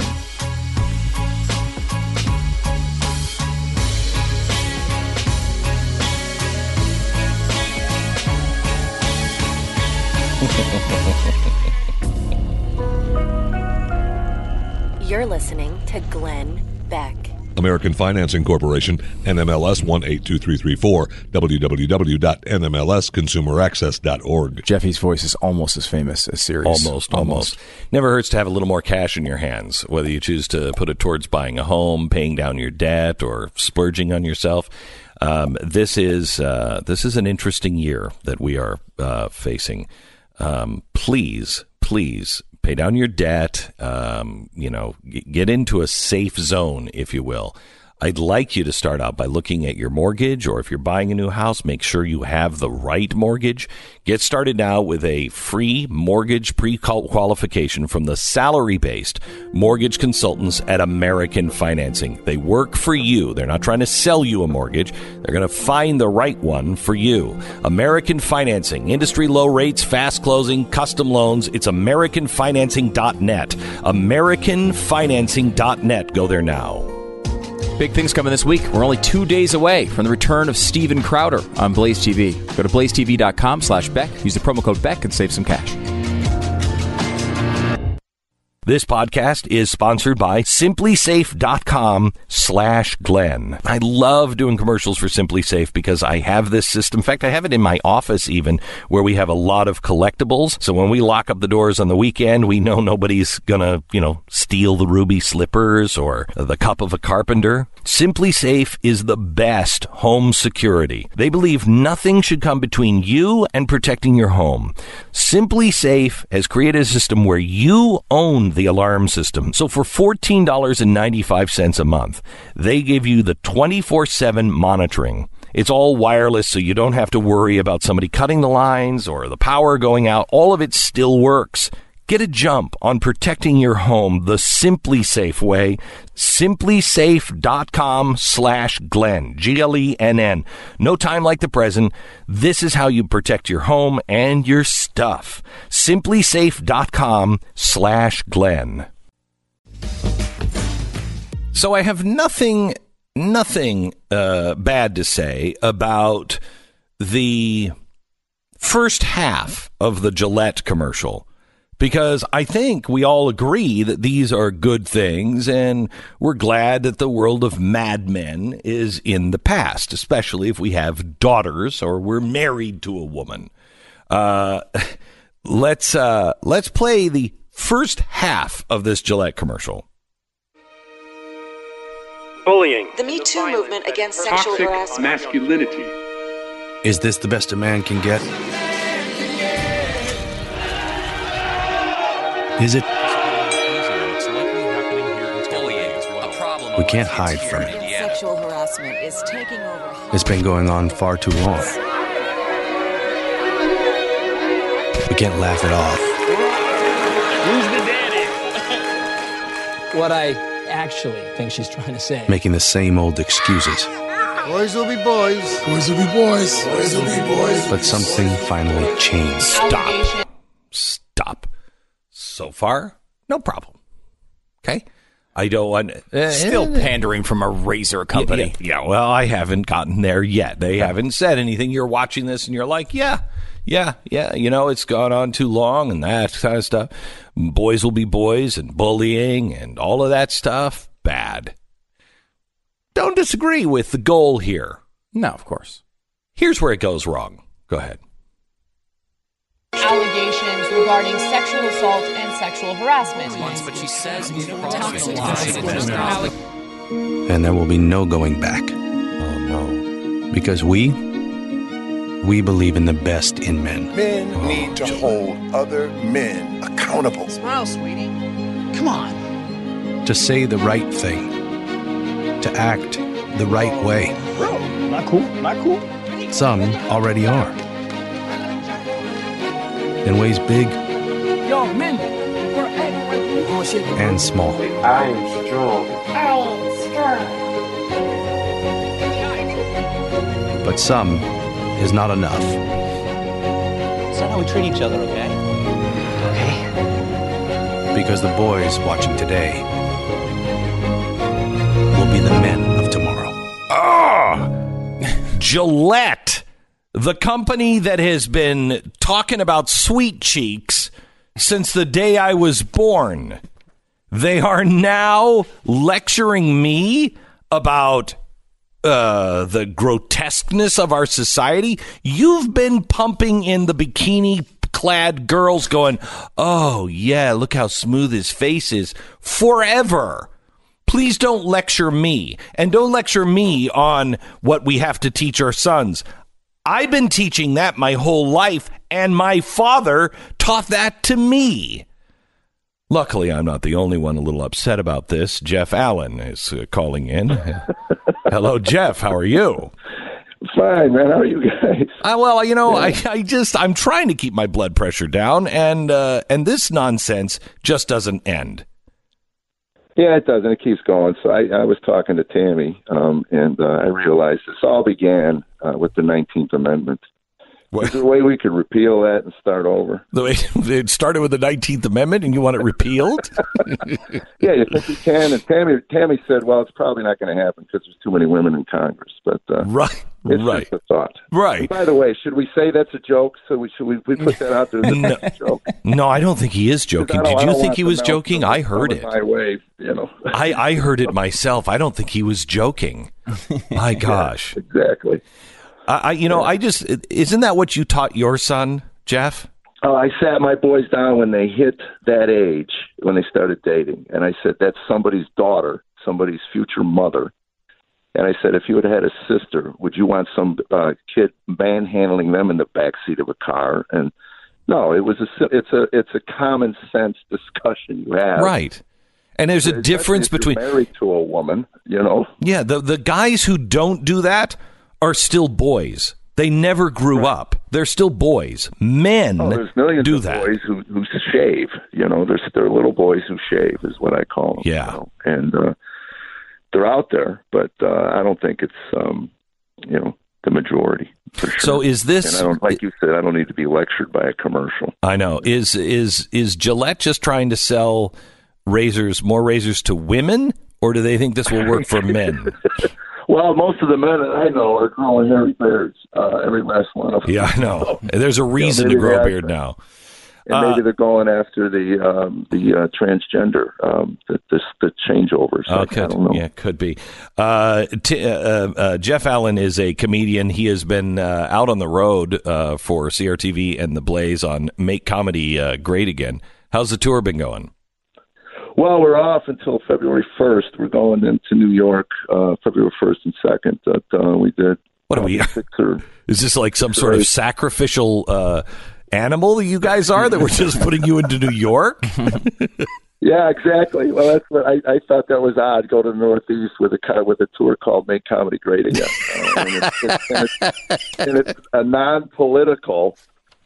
You're listening to Glenn Beck. American Financing Corporation, NMLS 182334, www.nmlsconsumeraccess.org. Jeffy's voice is almost as famous as Siri's. Almost. Never hurts to have a little more cash in your hands, whether you choose to put it towards buying a home, paying down your debt, or splurging on yourself. This is an interesting year that we are facing. Please pay down your debt, get into a safe zone, if you will. I'd like you to start out by looking at your mortgage, or if you're buying a new house, make sure you have the right mortgage. Get started now with a free mortgage pre-qualification from the salary-based mortgage consultants at American Financing. They work for you. They're not trying to sell you a mortgage. They're going to find the right one for you. American Financing, industry low rates, fast closing, custom loans. It's AmericanFinancing.net. AmericanFinancing.net. Go there now. Big things coming this week. We're only 2 days away from the return of Steven Crowder on Blaze TV. Go to blazetv.com/Beck. Use the promo code Beck and save some cash. This podcast is sponsored by SimpliSafe.com/Glenn. I love doing commercials for SimpliSafe because I have this system. In fact, I have it in my office even, where we have a lot of collectibles. So when we lock up the doors on the weekend, we know nobody's gonna, steal the ruby slippers or the cup of a carpenter. Simply Safe is the best home security. They believe nothing should come between you and protecting your home. Simply Safe has created a system where you own the alarm system. So for $14.95 a month, they give you the 24/7 monitoring. It's all wireless, so you don't have to worry about somebody cutting the lines or the power going out. All of it still works. Get a jump on protecting your home the Simply Safe way. Simplysafe.com/Glenn. Glenn. No time like the present. This is how you protect your home and your stuff. Simplysafe.com/Glenn. So I have nothing bad to say about the first half of the Gillette commercial, because I think we all agree that these are good things, and we're glad that the world of Mad Men is in the past, especially if we have daughters or we're married to a woman. Let's play the first half of this Gillette commercial. Bullying. The Me Too movement against sexual harassment. Masculinity. Is this the best a man can get? Is it? We can't hide from it. Sexual harassment is taking over. It's been going on far too long. We can't laugh it off. Who's the daddy? What I actually think she's trying to say. Making the same old excuses. Boys will be boys. Boys will be boys. Boys will be boys. But something finally changed. Stop. So far, no problem. Okay? I don't want... Still pandering from a razor company. Yeah, well, I haven't gotten there yet. They haven't said anything. You're watching this and you're like, yeah, you know, it's gone on too long and that kind of stuff. Boys will be boys and bullying and all of that stuff. Bad. Don't disagree with the goal here. No, of course. Here's where it goes wrong. Go ahead. Allegations regarding sexual assault and sexual harassment. But she says And there will be no going back. Oh, no. Because we believe in the best in men. Men need to hold other men accountable. Smile, sweetie. Come on. To say the right thing. To act the right way. Bro, not cool. Some already are. In ways big Yo, men. and small. I am strong. But some is not enough. Is that how we treat each other, okay? Okay. Because the boys watching today will be the men of tomorrow. Gillette, the company that has been talking about sweet cheeks since the day I was born. They are now lecturing me about the grotesqueness of our society. You've been pumping in the bikini-clad girls going, oh, yeah, look how smooth his face is, forever. Please don't lecture me, and don't lecture me on what we have to teach our sons. I've been teaching that my whole life, and my father taught that to me. Luckily, I'm not the only one a little upset about this. Jeff Allen is calling in. Hello, Jeff. How are you? Fine, man. How are you guys? Well, you know, I'm trying to keep my blood pressure down, and this nonsense just doesn't end. Yeah, it doesn't. It keeps going. So I was talking to Tammy, and I realized this all began with the 19th Amendment. Is there a way we could repeal that and start over? It started with the 19th Amendment, and you want it repealed? Yeah, you think you can? And Tammy said, well, it's probably not going to happen because there's too many women in Congress. But right. Just a thought. Right. And by the way, should we say that's a joke? So we put that out there? That's a joke. No, I don't think he is joking. Did you think he was joking? I heard it. My way, you know. I heard it myself. I don't think he was joking. My gosh. Yeah, exactly. Isn't that what you taught your son, Jeff? Oh, I sat my boys down when they hit that age, when they started dating, and I said, that's somebody's daughter, somebody's future mother, And I said, if you had had a sister, would you want some kid manhandling them in the backseat of a car? And no, it's a common sense discussion you have. Right. And there's a difference between married to a woman, you know. Yeah, the guys who don't do that are still boys. They never grew up. They're still boys. Men there's millions do of that. boys who shave. You know, they're little boys who shave is what I call them. Yeah, you know? And they're out there, but I don't think it's the majority for sure. So is this? And I don't, like you said, I don't need to be lectured by a commercial. I know. Is Gillette just trying to sell more razors to women, or do they think this will work for men? Well, most of the men that I know are growing hairy beards, every last one of them. Yeah, I know. There's a reason to grow a beard now. And maybe they're going after the transgender, the changeovers. Okay, I don't know. Yeah, could be. Jeff Allen is a comedian. He has been out on the road for CRTV and The Blaze on Make Comedy Great Again. How's the tour been going? Well, we're off until February 1st. We're going into New York February 1st and 2nd. But we did. What are we? Is this like some sort of sacrificial animal you guys are that we're just putting you into New York? Yeah, exactly. Well, that's what I thought that was odd. Go to the Northeast with a tour called Make Comedy Great Again, and it's a non-political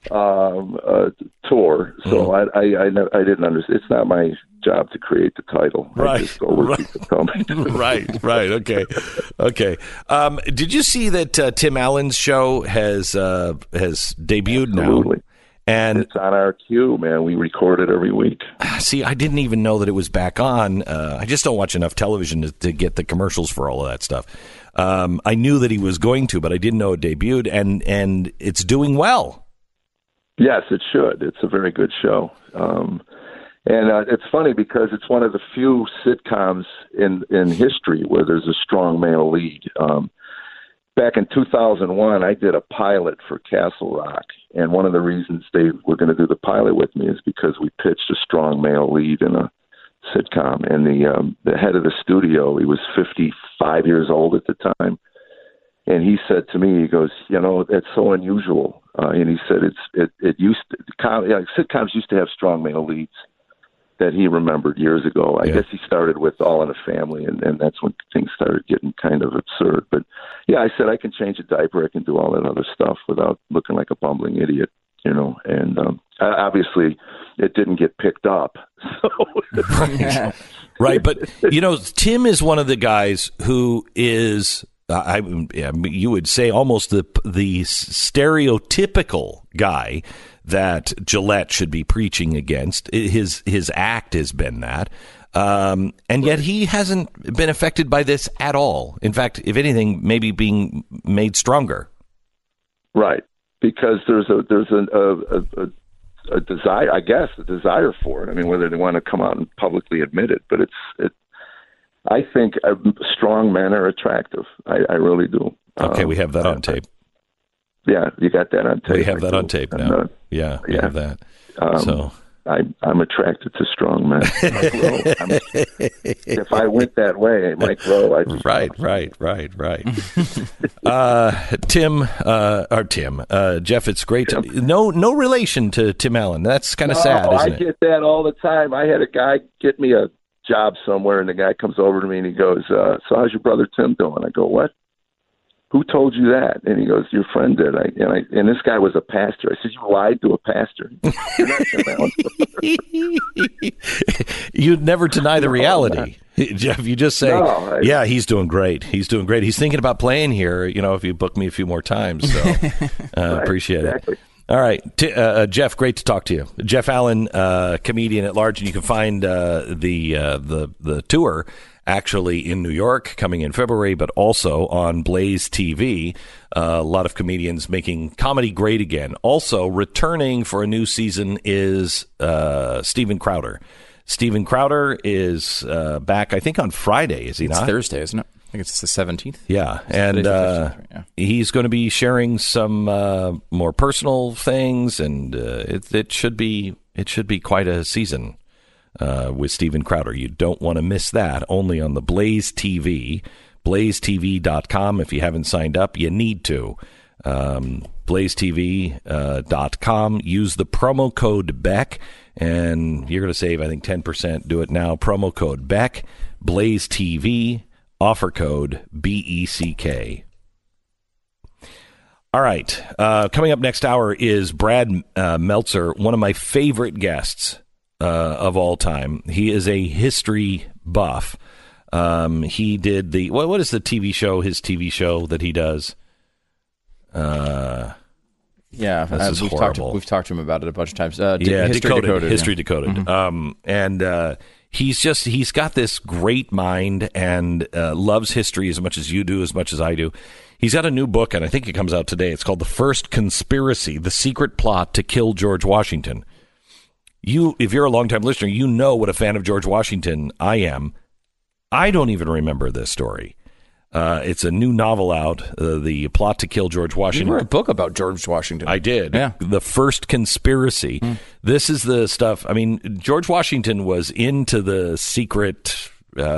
tour. So I didn't understand. It's not my job to create the title. Right. I just go where people tell me. Right. Okay. Did you see that Tim Allen's show has debuted Absolutely. now? And it's on our queue, man. We record it every week. See, I didn't even know that it was back on. I just don't watch enough television to get the commercials for all of that stuff. I knew that he was going to, but I didn't know it debuted, and it's doing well. Yes, it should. It's a very good show. And it's funny because it's one of the few sitcoms in history where there's a strong male lead. Back in 2001, I did a pilot for Castle Rock, and one of the reasons they were going to do the pilot with me is because we pitched a strong male lead in a sitcom. And the head of the studio, he was 55 years old at the time, and he said to me, he goes, that's so unusual. And he said sitcoms used to have strong male leads that he remembered years ago. I guess he started with All in the Family, and that's when things started getting kind of absurd. But yeah, I said I can change a diaper, I can do all that other stuff without looking like a bumbling idiot, and obviously it didn't get picked up. So Right, but Tim is one of the guys who is you would say almost the stereotypical guy that Gillette should be preaching against. His act has been that. And yet he hasn't been affected by this at all. In fact, if anything, maybe being made stronger. Right. Because there's a desire, I guess, a desire for it. I mean, whether they want to come out and publicly admit it, but I think strong men are attractive. I really do. Okay, we have that on tape. Yeah, you got that on tape. We have that on tape now. We have that. So I'm attracted to strong men. If I went that way, it might grow. Right. Jeff, it's great. No relation to Tim Allen. That's kind of sad, isn't it? I get that all the time. I had a guy get me a job somewhere, and the guy comes over to me and he goes, so how's your brother Tim doing? I go, what? Who told you that? And he goes, your friend did. And this guy was a pastor. I said, you lied to a pastor. You're not Tim Allen. You'd never deny the reality. Jeff, you just say, he's doing great. He's doing great. He's thinking about playing here, if you book me a few more times. So appreciate it. All right. Jeff, great to talk to you. Jeff Allen, comedian at large, and you can find the tour actually in New York coming in February, but also on Blaze TV. A lot of comedians making comedy great again. Also returning for a new season is Steven Crowder. Steven Crowder is back, I think, on Friday, is he not? It's Thursday, isn't it? I think it's the 17th. Yeah, and he's going to be sharing some more personal things, and it should be quite a season with Steven Crowder. You don't want to miss that. Only on the Blaze TV. blazetv.com. If you haven't signed up, you need to. blazetv.com. Use the promo code BECK, and you're going to save, I think, 10%. Do it now. Promo code BECK, Blaze TV, offer code BECK. All right. Coming up next hour is Brad Meltzer, one of my favorite guests of all time. He is a history buff. He did the what is the TV show? His TV show that he does. This is horrible. We've talked to him about it a bunch of times. History Decoded. Mm-hmm. He's got this great mind and loves history as much as you do, as much as I do. He's got a new book, and I think it comes out today. It's called The First Conspiracy: The Secret Plot to Kill George Washington. If you're a longtime listener, you know what a fan of George Washington I am. I don't even remember this story. It's a new novel out, The Plot to Kill George Washington. You wrote a book about George Washington. I did. Yeah. The First Conspiracy. This is the stuff. I mean, George Washington was into the secret,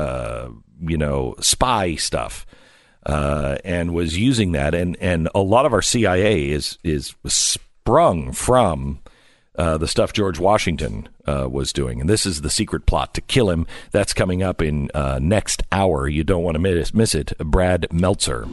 spy stuff, and was using that. And a lot of our CIA is sprung from the stuff George Washington was doing. And this is the secret plot to kill him. That's coming up in next hour. You don't want to miss it. Brad Meltzer.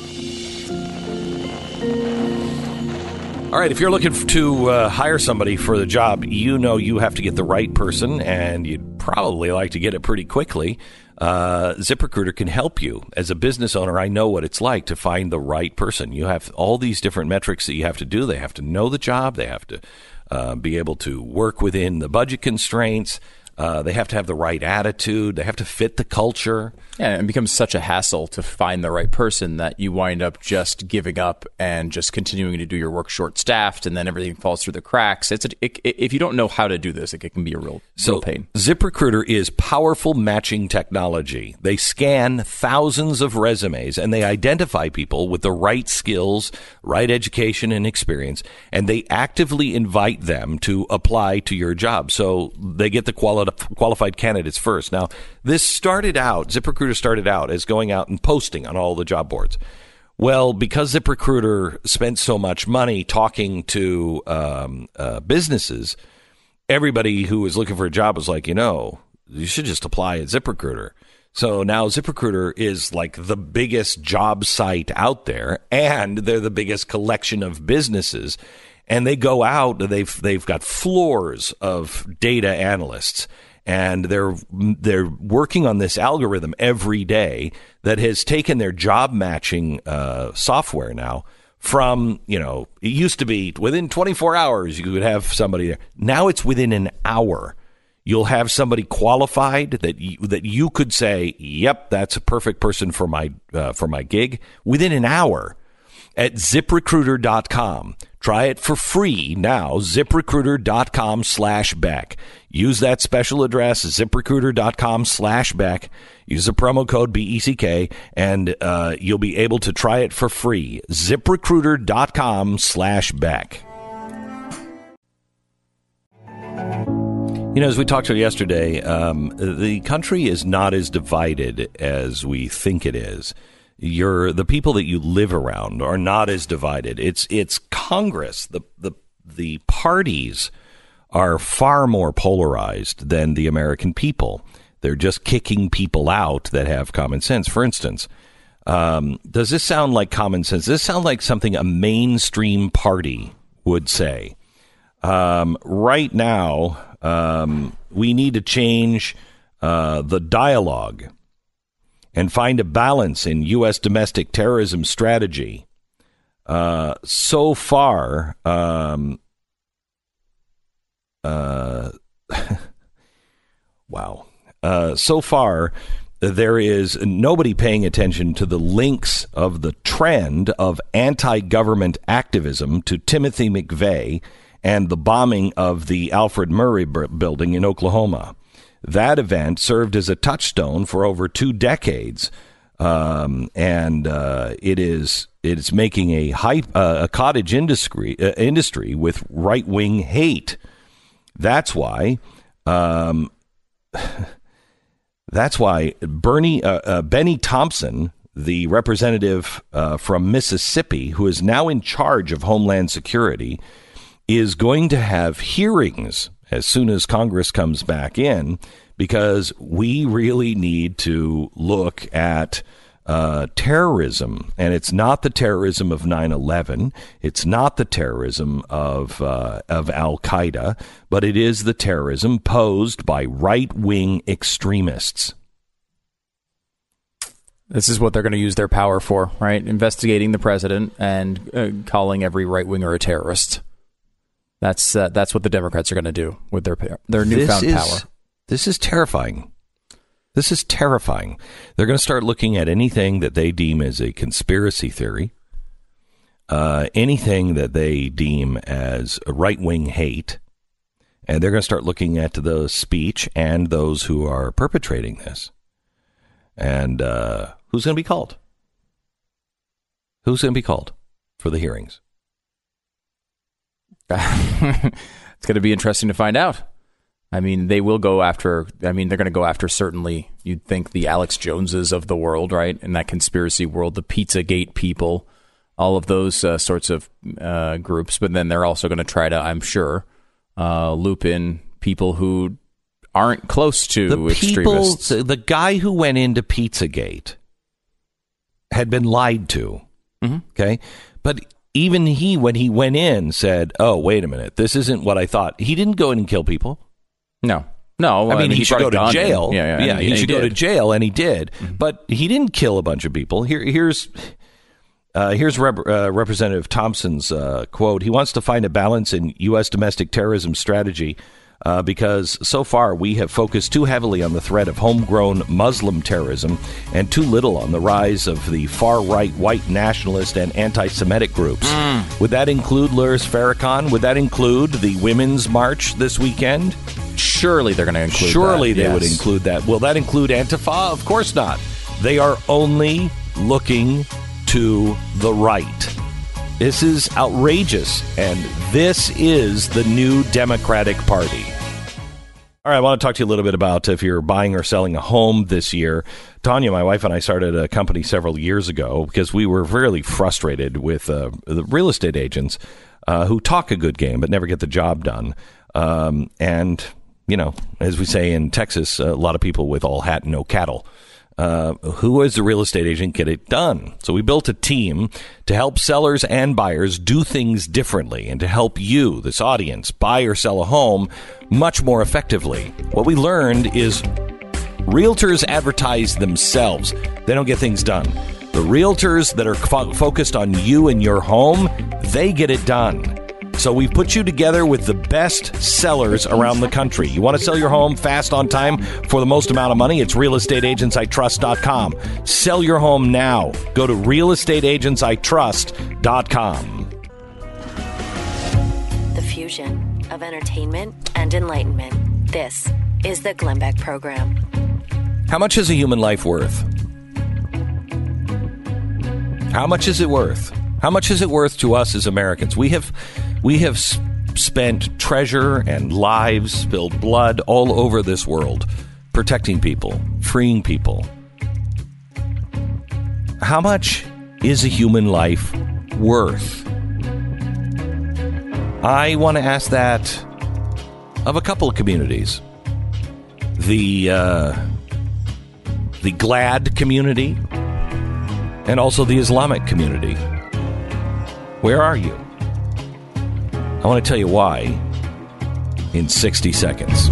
All right, if you're looking to hire somebody for the job, you know you have to get the right person, and you'd probably like to get it pretty quickly. ZipRecruiter can help you. As a business owner, I know what it's like to find the right person. You have all these different metrics that you have to do. They have to know the job. They have to be able to work within the budget constraints. They have to have the right attitude. They have to fit the culture. Yeah, it becomes such a hassle to find the right person that you wind up just giving up and just continuing to do your work short-staffed, and then everything falls through the cracks. If you don't know how to do this, it can be a real pain. ZipRecruiter is powerful matching technology. They scan thousands of resumes, and they identify people with the right skills, right education, and experience, and they actively invite them to apply to your job. So they get the qualified candidates first. Now, ZipRecruiter started out as going out and posting on all the job boards. Well, because ZipRecruiter spent so much money talking to businesses, everybody who was looking for a job was like, you should just apply at ZipRecruiter. So now ZipRecruiter is like the biggest job site out there, and they're the biggest collection of businesses. And they go out, they've got floors of data analysts, and they're working on this algorithm every day that has taken their job matching software now from, it used to be within 24 hours you could have somebody there. Now it's within an hour. You'll have somebody qualified that you could say, yep, that's a perfect person for my gig within an hour at ZipRecruiter.com. Try it for free now, ZipRecruiter.com/Beck. Use that special address, ZipRecruiter.com/Beck. Use the promo code BECK, and you'll be able to try it for free. ZipRecruiter.com/Beck. As we talked about yesterday, the country is not as divided as we think it is. The people that you live around are not as divided. It's Congress. The parties are far more polarized than the American people. They're just kicking people out that have common sense. For instance, does this sound like common sense? Does this sound like something a mainstream party would say? Right now, we need to change the dialogue and find a balance in U.S. domestic terrorism strategy. So far, wow. So far, there is nobody paying attention to the links of the trend of anti-government activism to Timothy McVeigh and the bombing of the Alfred Murrah building in Oklahoma. That event served as a touchstone for over 2 decades, and it's making a cottage industry with right-wing hate. That's why Benny Thompson, the representative from Mississippi, who is now in charge of Homeland Security, is going to have hearings as soon as Congress comes back in, because we really need to look at terrorism. And it's not the terrorism of 9/11. It's not the terrorism of Al-Qaeda, but it is the terrorism posed by right-wing extremists. This is what they're going to use their power for, right? Investigating the president and calling every right-winger a terrorist. That's what the Democrats are going to do with their newfound power. This is terrifying. This is terrifying. They're going to start looking at anything that they deem as a conspiracy theory, anything that they deem as a right-wing hate, and they're going to start looking at the speech and those who are perpetrating this. And who's going to be called? Who's going to be called for the hearings? It's going to be interesting to find out. I mean, they will go after, they're going to go after, certainly, you'd think, the Alex Joneses of the world, right? In that conspiracy world, the Pizzagate people, all of those sorts of groups. But then they're also going to try to, I'm sure, loop in people who aren't close to extremists. The guy who went into Pizzagate had been lied to. Mm-hmm. Okay. But even he, when he went in, said, oh, wait a minute, this isn't what I thought. He didn't go in and kill people. No. I mean, he should go to jail. He should go to jail, and he did. Mm-hmm. But he didn't kill a bunch of people. Here's Representative Thompson's quote. He wants to find a balance in U.S. domestic terrorism strategy because so far we have focused too heavily on the threat of homegrown Muslim terrorism and too little on the rise of the far-right white nationalist and anti-Semitic groups. Would that include Louis Farrakhan? Would that include the Women's March this weekend? Surely they're going to include that. Surely they would include that. Will that include Antifa? Of course not. They are only looking to the right. This is outrageous, and this is the new Democratic Party. All right, I want to talk to you a little bit about if you're buying or selling a home this year. Tanya, my wife, and I started a company several years ago because we were really frustrated with the real estate agents who talk a good game but never get the job done. And, you know, as we say in Texas, a lot of people with all hat and no cattle. Who as the real estate agent get it done? So we built a team to help sellers and buyers do things differently and to help you, this audience, buy or sell a home much more effectively. What we learned is realtors advertise themselves. They don't get things done. The realtors that are focused on you and your home, they get it done. So we've put you together with the best sellers around the country. You want to sell your home fast, on time, for the most amount of money? It's realestateagentsitrust.com. Sell your home now. Go to realestateagentsitrust.com. The fusion of entertainment and enlightenment. This is the Glenn Beck Program. How much is a human life worth? How much is it worth? How much is it worth to us as Americans? We have spent treasure and lives, spilled blood all over this world, protecting people, freeing people. How much is a human life worth? I want to ask that of a couple of communities. The GLAAD community and also the Islamic community. Where are you? I want to tell you why in 60 seconds.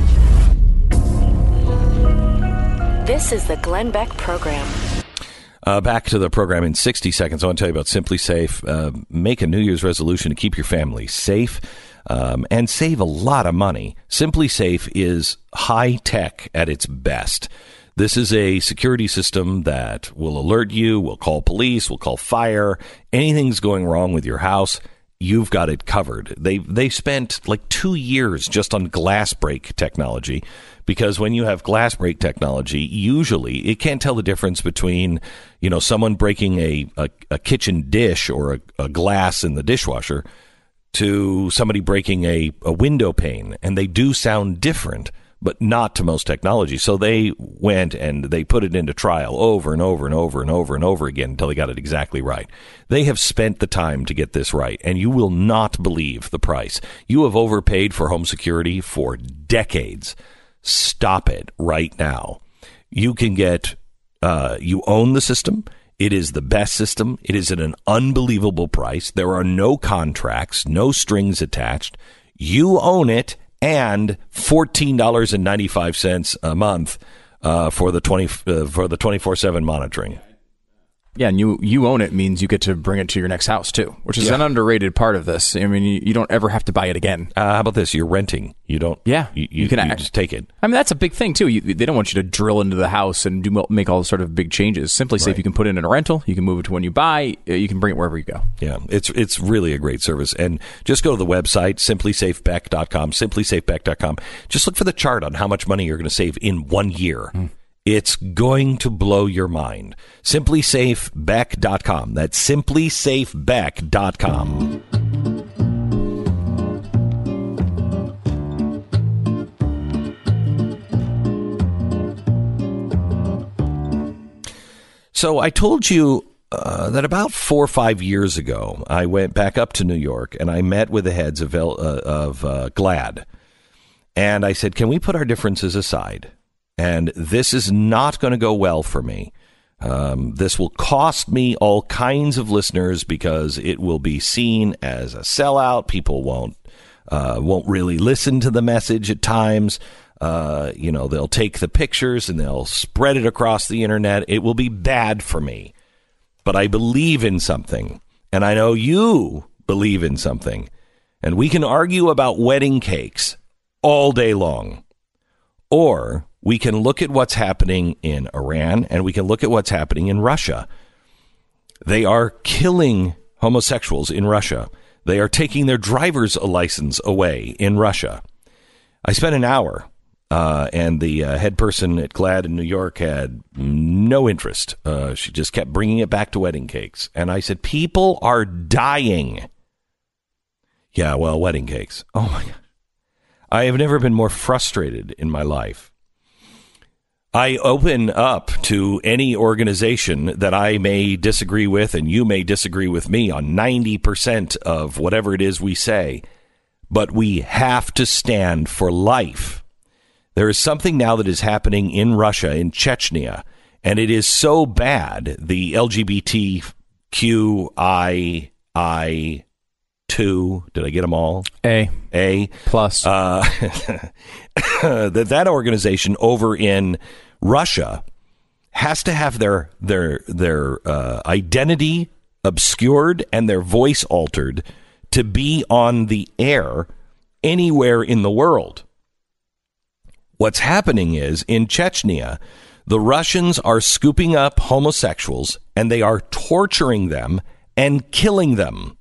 This is the Glenn Beck Program. Back to the program in 60 seconds. I want to tell you about Simply Safe. Make a New Year's resolution to keep your family safe and save a lot of money. Simply Safe is high tech at its best. This is a security system that will alert you, will call police, will call fire. Anything's going wrong with your house, you've got it covered. They spent like 2 years just on glass break technology, because when you have glass break technology, usually it can't tell the difference between, you know, someone breaking a kitchen dish or a glass in the dishwasher to somebody breaking a window pane, and they do sound different. but not to most technology. So they went and they put it into trial over and over and over and over and over again until they got it exactly right. They have spent the time to get this right, and you will not believe the price. You have overpaid for home security for decades. Stop it right now. You can get, you own the system. It is the best system. It is at an unbelievable price. There are no contracts, no strings attached. You own it, and $14.95 a month for the 24/7 monitoring. Yeah, and you own it means you get to bring it to your next house, too, which is an underrated part of this. I mean, you don't ever have to buy it again. How about this? You're renting. You don't. Yeah. You can just take it. I mean, that's a big thing, too. They don't want you to drill into the house and make all sort of big changes. Simply say if you can put it in a rental, you can move it to when you buy, you can bring it wherever you go. Yeah, it's really a great service. And just go to the website, simplysafebeck.com, simplysafebeck.com. Just look for the chart on how much money you're going to save in 1 year. It's going to blow your mind. SimplySafeBeck.com. That's SimplySafeBeck.com. So I told you that about 4 or 5 years ago, I went back up to New York and I met with the heads of GLAAD. And I said, can we put our differences aside? And this is not going to go well for me. This will cost me all kinds of listeners because it will be seen as a sellout. People won't really listen to the message at times. They'll take the pictures and they'll spread it across the internet. It will be bad for me. But I believe in something, and I know you believe in something. And we can argue about wedding cakes all day long. Or we can look at what's happening in Iran, and we can look at what's happening in Russia. They are killing homosexuals in Russia. They are taking their driver's license away in Russia. I spent an hour, and the head person at GLAAD in New York had no interest. She just kept bringing it back to wedding cakes. And I said, people are dying. Yeah, well, wedding cakes. Oh, my God. I have never been more frustrated in my life. I open up to any organization that I may disagree with, and you may disagree with me on 90% of whatever it is we say, but we have to stand for life. There is something now that is happening in Russia, in Chechnya, and it is so bad, the LGBTQI2, did I get them all? A plus. That organization over in Russia has to have their identity obscured and their voice altered to be on the air anywhere in the world. What's happening is in Chechnya, the Russians are scooping up homosexuals and they are torturing them and killing them.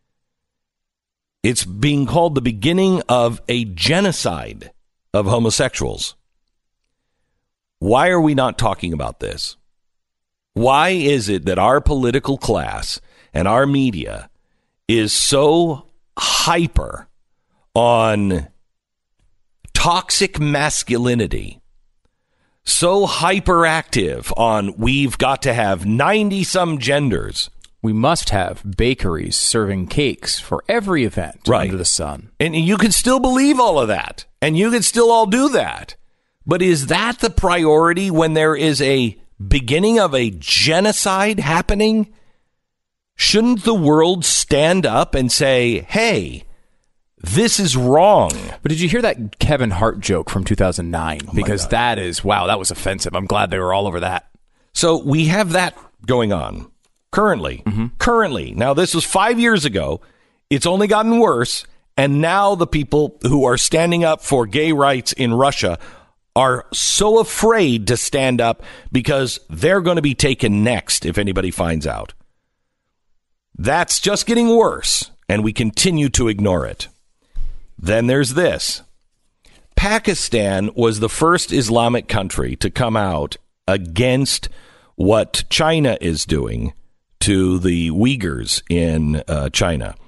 It's being called the beginning of a genocide of homosexuals. Why are we not talking about this? Why is it that our political class and our media is so hyper on toxic masculinity, so hyperactive on we've got to have 90-some genders? We must have bakeries serving cakes for every event under the sun. And you can still believe all of that. And you can still all do that. But is that the priority when there is a beginning of a genocide happening? Shouldn't the world stand up and say, hey, this is wrong? But did you hear that Kevin Hart joke from 2009? Because that is, wow, that was offensive. I'm glad they were all over that. So we have that going on. Currently. Now, this was 5 years ago. It's only gotten worse. And now the people who are standing up for gay rights in Russia are so afraid to stand up because they're going to be taken next if anybody finds out. That's just getting worse, and we continue to ignore it. Then there's this. Pakistan was the first Islamic country to come out against what China is doing to the Uyghurs in China.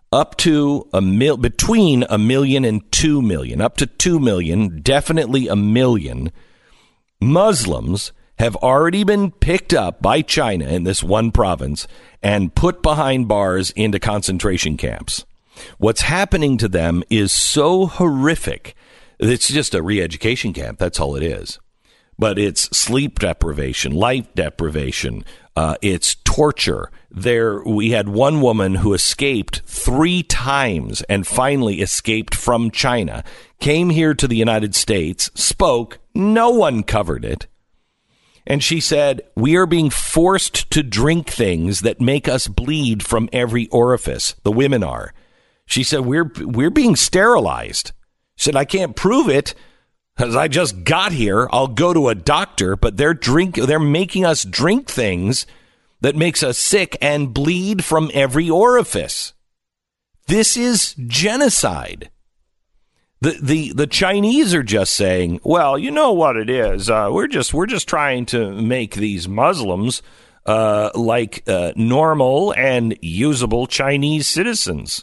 up to between 1 million and 2 million, up to 2 million, definitely 1 million Muslims have already been picked up by China in this one province and put behind bars into concentration camps. What's happening to them is so horrific. It's just a re-education camp. That's all it is. But it's sleep deprivation, light deprivation. It's torture. We had one woman who escaped 3 times and finally escaped from China, came here to the United States, spoke. No one covered it. And she said, we are being forced to drink things that make us bleed from every orifice. The women are. She said, we're being sterilized. She said, I can't prove it because I just got here. I'll go to a doctor, but they're making us drink things that makes us sick and bleed from every orifice. This is genocide. The Chinese are just saying, well, you know what it is. We're just trying to make these Muslims like normal and usable Chinese citizens.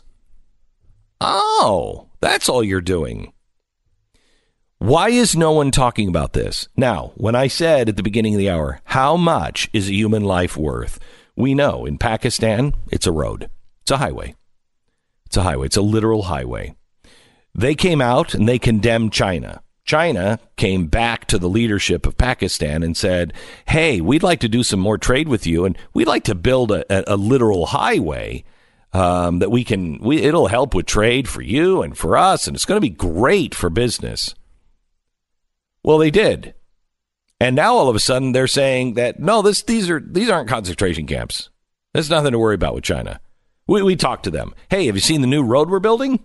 Oh, that's all you're doing. Why is no one talking about this? Now, when I said at the beginning of the hour, how much is a human life worth? We know in Pakistan, it's a road. It's a highway. It's a highway. It's a literal highway. They came out and they condemned China. China came back to the leadership of Pakistan and said, hey, we'd like to do some more trade with you, and we'd like to build a literal highway that it'll help with trade for you and for us, and it's going to be great for business. Well, they did. And now all of a sudden they're saying that, no, these aren't concentration camps. There's nothing to worry about with China. We talked to them. Hey, have you seen the new road we're building?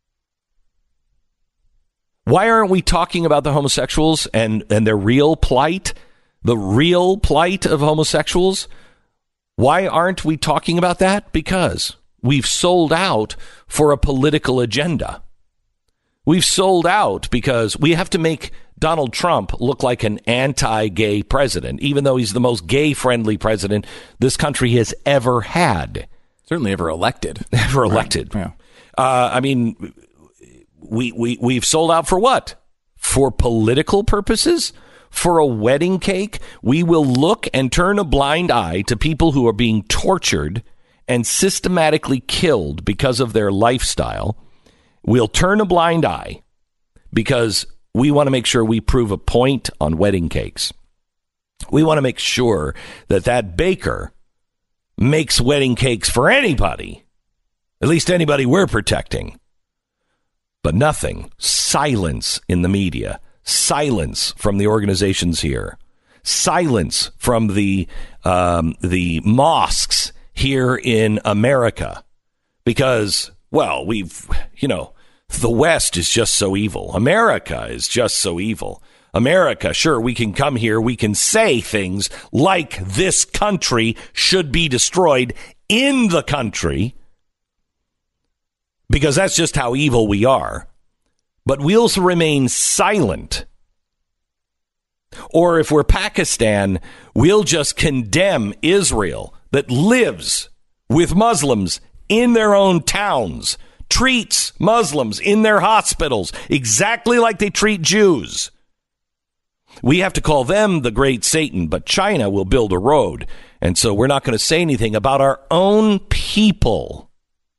Why aren't we talking about the homosexuals and their real plight, the real plight of homosexuals? Why aren't we talking about that? Because we've sold out for a political agenda. We've sold out because we have to make Donald Trump look like an anti-gay president, even though he's the most gay-friendly president this country has ever had. Certainly ever elected. Ever elected. Right. Yeah. I mean, we've sold out for what? For political purposes? For a wedding cake? We will look and turn a blind eye to people who are being tortured and systematically killed because of their lifestyle. We'll turn a blind eye because we want to make sure we prove a point on wedding cakes. We want to make sure that baker makes wedding cakes for anybody, at least anybody we're protecting. But nothing. Silence in the media. Silence from the organizations here. Silence from the mosques here in America. Because, well, the West is just so evil. America is just so evil. America, sure, we can come here. We can say things like this country should be destroyed in the country because that's just how evil we are. But we'll remain silent. Or if we're Pakistan, we'll just condemn Israel that lives with Muslims in their own towns, treats Muslims in their hospitals exactly like they treat Jews. We have to call them the great Satan, but China will build a road. And so we're not going to say anything about our own people.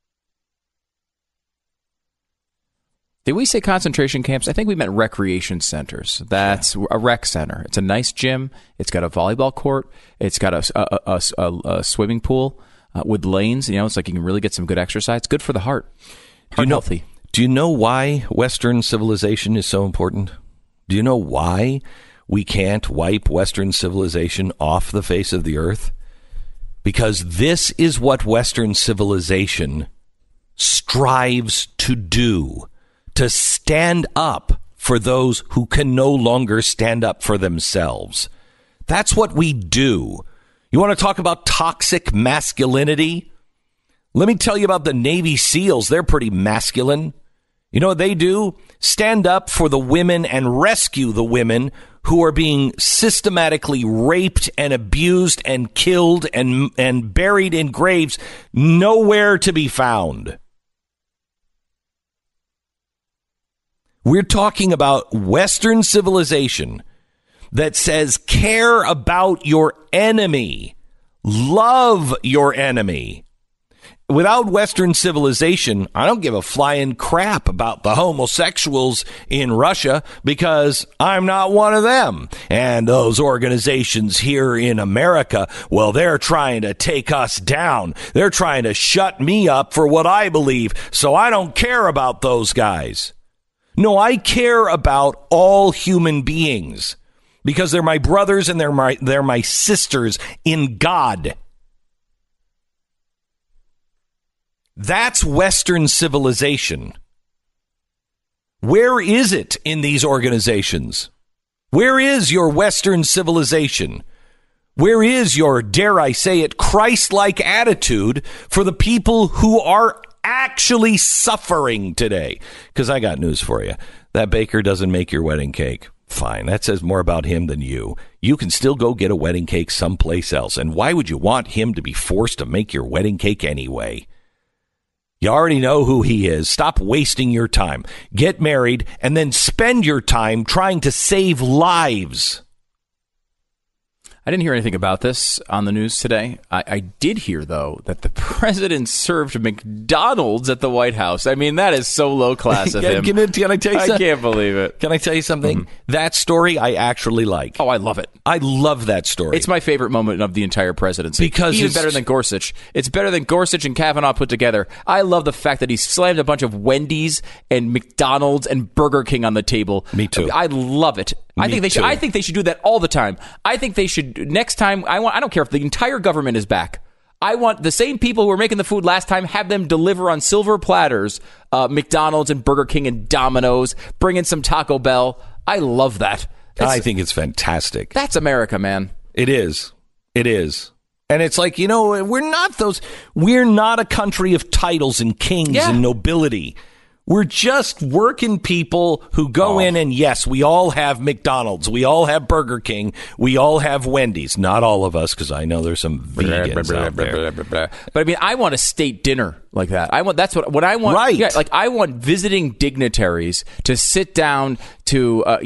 Did we say concentration camps? I think we meant recreation centers. That's a rec center. It's a nice gym. It's got a volleyball court. It's got a swimming pool with lanes. It's like you can really get some good exercise. It's good for the heart. Healthy. Do you know why Western civilization is so important? Do you know why we can't wipe Western civilization off the face of the earth? Because this is what Western civilization strives to do. To stand up for those who can no longer stand up for themselves. That's what we do. You want to talk about toxic masculinity? Let me tell you about the Navy SEALs. They're pretty masculine. You know what they do? Stand up for the women and rescue the women who are being systematically raped and abused and killed and buried in graves nowhere to be found. We're talking about Western civilization that says care about your enemy, love your enemy. Without Western civilization, I don't give a flying crap about the homosexuals in Russia because I'm not one of them. And those organizations here in America, well, they're trying to take us down. They're trying to shut me up for what I believe, so I don't care about those guys. No, I care about all human beings because they're my brothers and they're my sisters in God. That's Western civilization. Where is it in these organizations? Where is your Western civilization? Where is your, dare I say it, Christ-like attitude for the people who are actually suffering today? Because I got news for you. That baker doesn't make your wedding cake. Fine, that says more about him than you. You can still go get a wedding cake someplace else. And why would you want him to be forced to make your wedding cake anyway? You already know who he is. Stop wasting your time. Get married and then spend your time trying to save lives. I didn't hear anything about this on the news today. I did hear, though, that the president served McDonald's at the White House. I mean, that is so low class of him. Can I tell you something? I can't believe it. Can I tell you something? That story I actually like. Oh, I love it. I love that story. It's my favorite moment of the entire presidency. Because even better than Gorsuch. It's better than Gorsuch and Kavanaugh put together. I love the fact that he slammed a bunch of Wendy's and McDonald's and Burger King on the table. Me too. I love it. I think they should do that all the time. I think they should next time. I don't care if the entire government is back. I want the same people who were making the food last time, have them deliver on silver platters, McDonald's and Burger King and Domino's, bring in some Taco Bell. I love that. I think it's fantastic. That's America, man. It is. It is. And it's like, we're not a country of titles and kings and nobility. We're just working people who go in and, yes, we all have McDonald's. We all have Burger King. We all have Wendy's. Not all of us, because I know there's some vegans out there. But, I mean, I want a state dinner like that. That's what I want. Right. Yeah, like, I want visiting dignitaries to sit down to a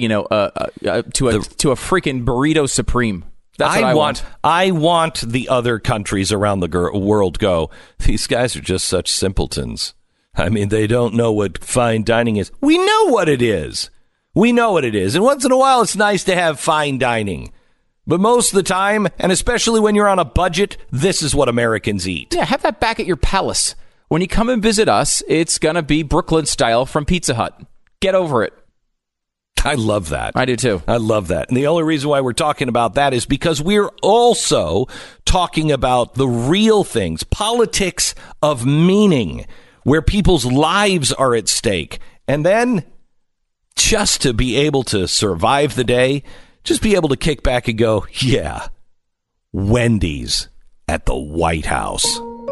freaking burrito supreme. That's what I want. I want the other countries around the world go, these guys are just such simpletons. I mean, they don't know what fine dining is. We know what it is. We know what it is. And once in a while, it's nice to have fine dining. But most of the time, and especially when you're on a budget, this is what Americans eat. Yeah, have that back at your palace. When you come and visit us, it's going to be Brooklyn style from Pizza Hut. Get over it. I love that. I do too. I love that. And the only reason why we're talking about that is because we're also talking about the real things, politics of meaning, where people's lives are at stake. And then just to be able to survive the day, just be able to kick back and go, yeah, Wendy's at the White House.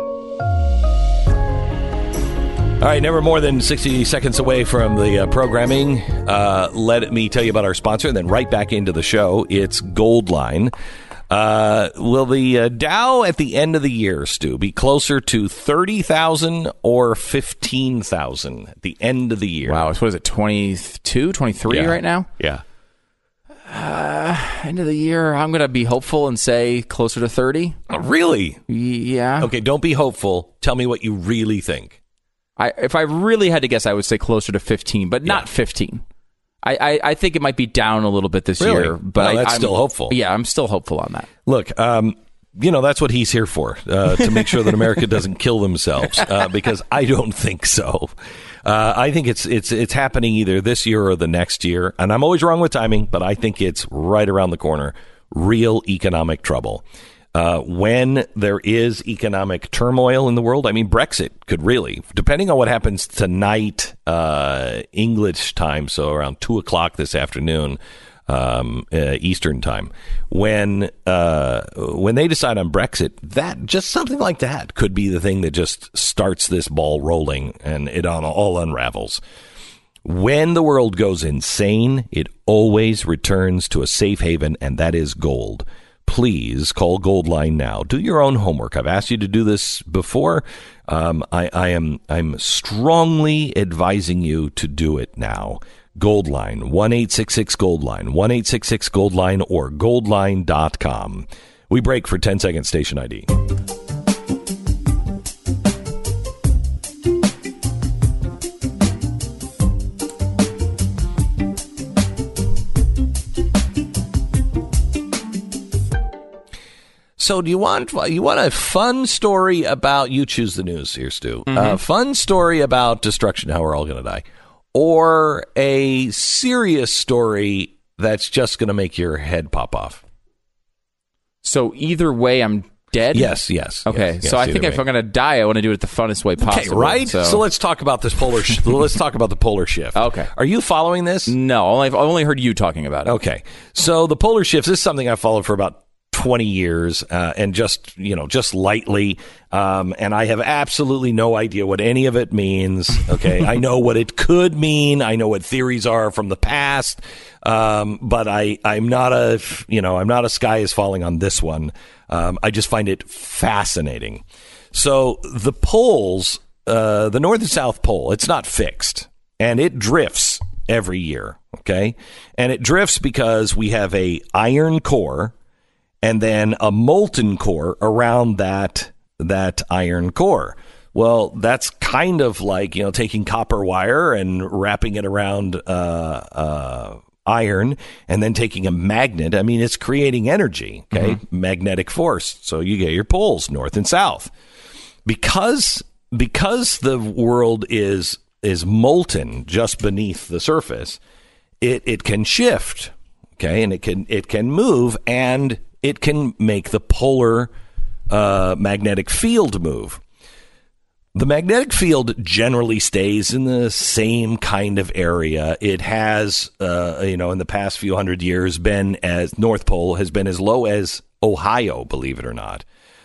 All right, never more than 60 seconds away from the programming. Let me tell you about our sponsor, and then right back into the show. It's Goldline. Will the Dow at the end of the year, Stu, be closer to 30,000 or 15,000 at the end of the year? Wow. So what is it, 22, 23 right now? Yeah. End of the year, I'm going to be hopeful and say closer to 30. Oh, really? Yeah. Okay, don't be hopeful. Tell me what you really think. If I really had to guess, I would say closer to 15, but not 15. I think it might be down a little bit this year, but I'm still hopeful. Yeah, I'm still hopeful on that. Look, that's what he's here for, to make sure that America doesn't kill themselves, because I don't think so. I think it's happening either this year or the next year, and I'm always wrong with timing, but I think it's right around the corner. Real economic trouble. When there is economic turmoil in the world, I mean, Brexit could really, depending on what happens tonight, English time, so around 2:00 this afternoon, Eastern time, when they decide on Brexit, that just something like that could be the thing that just starts this ball rolling and it all unravels. When the world goes insane, it always returns to a safe haven, and that is gold. Please call Goldline now. Do your own homework. I've asked you to do this before. I'm strongly advising you to do it now. Goldline, 1-866-GOLDLINE, 1-866-GOLDLINE, or goldline.com. We break for 10-second station ID. So do you want a fun story about, you choose the news here, Stu, a fun story about destruction, how we're all going to die, or a serious story that's just going to make your head pop off? So either way, I'm dead? Yes. Okay, yes, so I think if I'm going to die, I want to do it the funnest way possible. Okay, right? So let's talk about this let's talk about the polar shift. Okay. Are you following this? No, I've only heard you talking about it. Okay. So the polar shifts, this is something I've followed for about 20 years, and just lightly. And I have absolutely no idea what any of it means. Okay. I know what it could mean. I know what theories are from the past. But I'm not a sky is falling on this one. I just find it fascinating. So the poles, the North and South Pole, it's not fixed, and it drifts every year. Okay. And it drifts because we have a iron core and then a molten core around that iron core. Well, that's kind of like, taking copper wire and wrapping it around iron and then taking a magnet. I mean, it's creating energy, okay? Magnetic force. So you get your poles, north and south. Because the world is molten just beneath the surface, it can shift, okay? And it can move, and it can make the polar magnetic field move. The magnetic field generally stays in the same kind of area. It has, in the past few hundred years, North Pole has been as low as Ohio, believe it or not.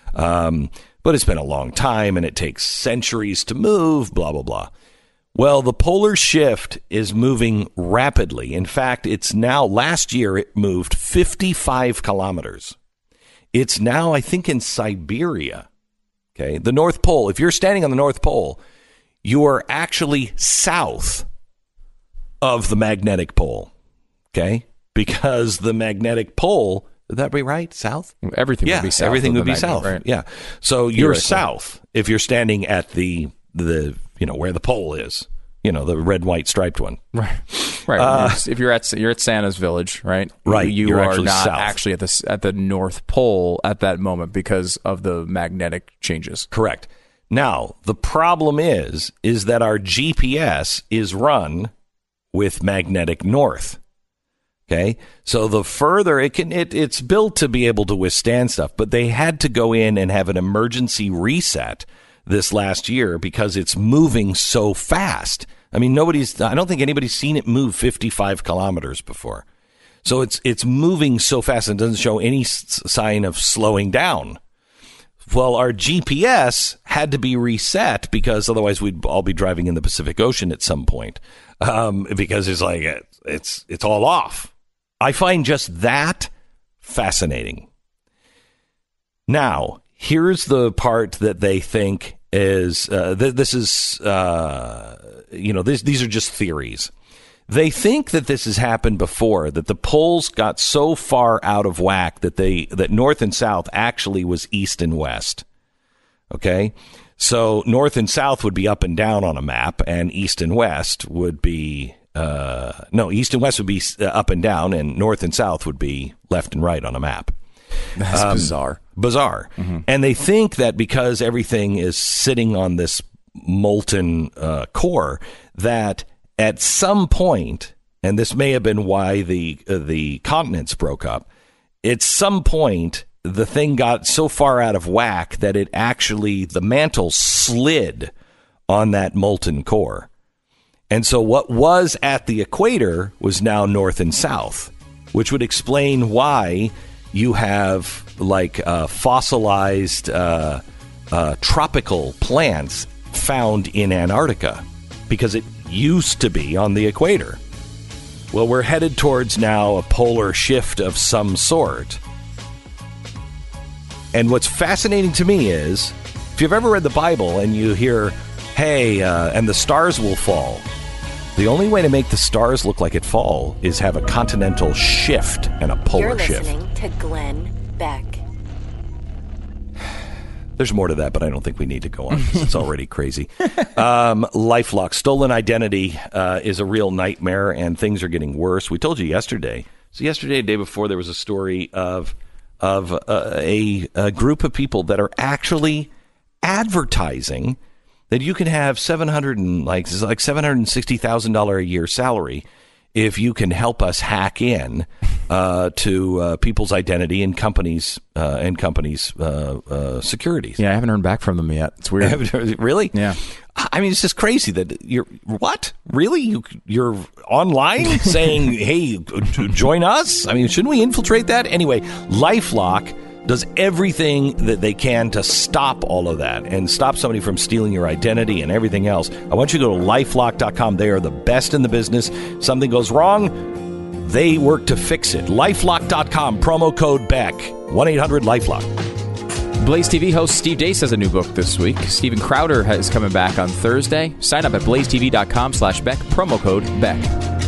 But it's been a long time, and it takes centuries to move, blah, blah, blah. Well, the polar shift is moving rapidly. In fact, last year it moved 55 kilometers. It's now, I think, in Siberia. Okay. The North Pole, if you're standing on the North Pole, you are actually south of the magnetic pole. Okay. Because the magnetic pole, would that be right? South? Everything would be south. Everything would be south. Right? Yeah. So you're south if you're standing at the where the pole is, the red, white striped one. Right. If you're at Santa's village, right? Right. You are not south. actually at the North Pole at that moment because of the magnetic changes. Correct. Now, the problem is that our GPS is run with magnetic north. Okay. So the further it's built to be able to withstand stuff, but they had to go in and have an emergency reset this last year because it's moving so fast. I mean, I don't think anybody's seen it move 55 kilometers before. So it's moving so fast and doesn't show any sign of slowing down. Well, our GPS had to be reset because otherwise we'd all be driving in the Pacific Ocean at some point. Because it's like, it's all off. I find just that fascinating. Now, here's the part that they think is these are just theories. They think that this has happened before, that the poles got so far out of whack that north and south actually was east and west. Okay, so north and south would be up and down on a map, and east and west would be east and west would be up and down, and north and south would be left and right on a map. That's bizarre. Mm-hmm. And they think that because everything is sitting on this molten core, that at some point, and this may have been why the continents broke up, at some point the thing got so far out of whack that the mantle slid on that molten core. And so what was at the equator was now north and south, which would explain why you have fossilized tropical plants found in Antarctica, because it used to be on the equator. Well, we're headed towards now a polar shift of some sort. And what's fascinating to me is If you've ever read the Bible and you hear, hey, and the stars will fall, the only way to make the stars look like it fall is have a continental shift and a polar shift. You're listening to Glenn Beck. There's more to that, but I don't think we need to go on because it's already crazy. LifeLock, stolen identity is a real nightmare, and things are getting worse. We told you yesterday. So yesterday, the day before, there was a story of a group of people that are actually advertising that you can have $760,000 a year salary if you can help us hack in to people's identity and companies' securities. Yeah, I haven't heard back from them yet. It's weird. Really? Yeah. I mean, it's just crazy that you're online saying, hey, join us? I mean, shouldn't we infiltrate that? Anyway, LifeLock does everything that they can to stop all of that and stop somebody from stealing your identity and everything else. I want you to go to LifeLock.com. They are the best in the business. Something goes wrong, they work to fix it. LifeLock.com, promo code Beck, 1-800-LifeLock. Blaze TV host Steve Deace has a new book this week. Steven Crowder is coming back on Thursday. Sign up at blazetv.com/Beck, promo code Beck.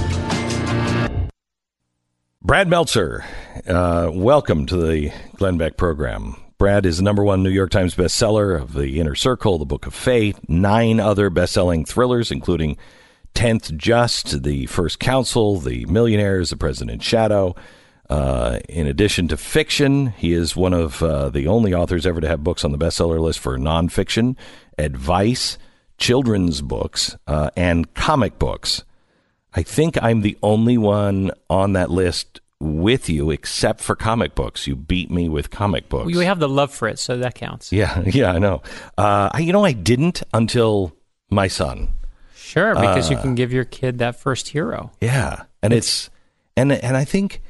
Brad Meltzer, welcome to the Glenn Beck program. Brad is the #1 New York Times bestseller of The Inner Circle, The Book of Fate, 9 other best-selling thrillers, including 10th Just, The First Council, The Millionaires, The President's Shadow. In addition to fiction, he is one of the only authors ever to have books on the bestseller list for nonfiction, advice, children's books, and comic books. I think I'm the only one on that list with you, except for comic books. You beat me with comic books. We have the love for it, so that counts. Yeah, I know. I didn't until my son. Sure, because you can give your kid that first hero. Yeah, and and I think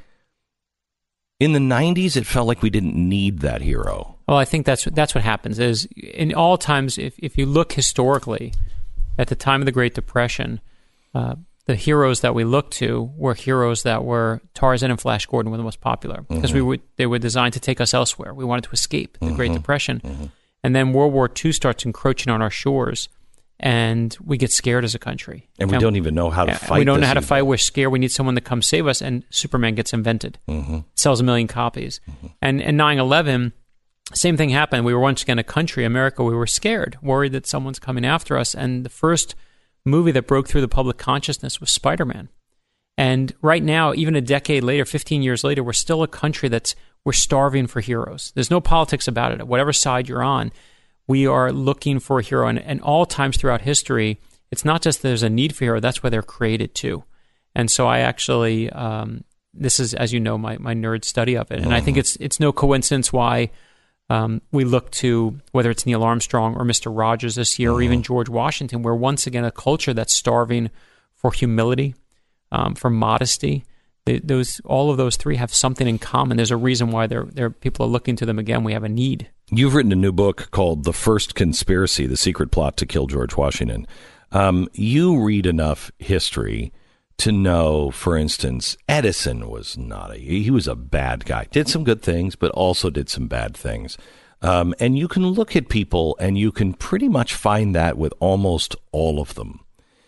in the 90s it felt like we didn't need that hero. Well, I think that's what happens. Is in all times, if you look historically, at the time of the Great Depression, the heroes that we looked to were heroes that were Tarzan and Flash Gordon were the most popular because they were designed to take us elsewhere. We wanted to escape the Great Depression. And then World War II starts encroaching on our shores, and we get scared as a country. And we don't even know how to fight. We don't know how to fight. We're scared. We need someone to come save us, and Superman gets invented. Sells 1 million copies. And 9/11, same thing happened. We were once again a country, America, we were scared, worried that someone's coming after us. And the first movie that broke through the public consciousness was Spider-Man. And right now, even a decade later, 15 years later, we're still a country we're starving for heroes. There's no politics about it. Whatever side you're on, we are looking for a hero. And all times throughout history, it's not just there's a need for a hero, that's why they're created too. And so I actually, this is, as you know, my nerd study of it. And I think it's no coincidence why we look to, whether it's Neil Armstrong or Mr. Rogers this year, or even George Washington, we're once again a culture that's starving for humility, for modesty. All of those three have something in common. There's a reason why people are looking to them again. We have a need. You've written a new book called The First Conspiracy, The Secret Plot to Kill George Washington. You read enough history to know, for instance, Edison was he was a bad guy. Did some good things, but also did some bad things. And you can look at people and you can pretty much find that with almost all of them.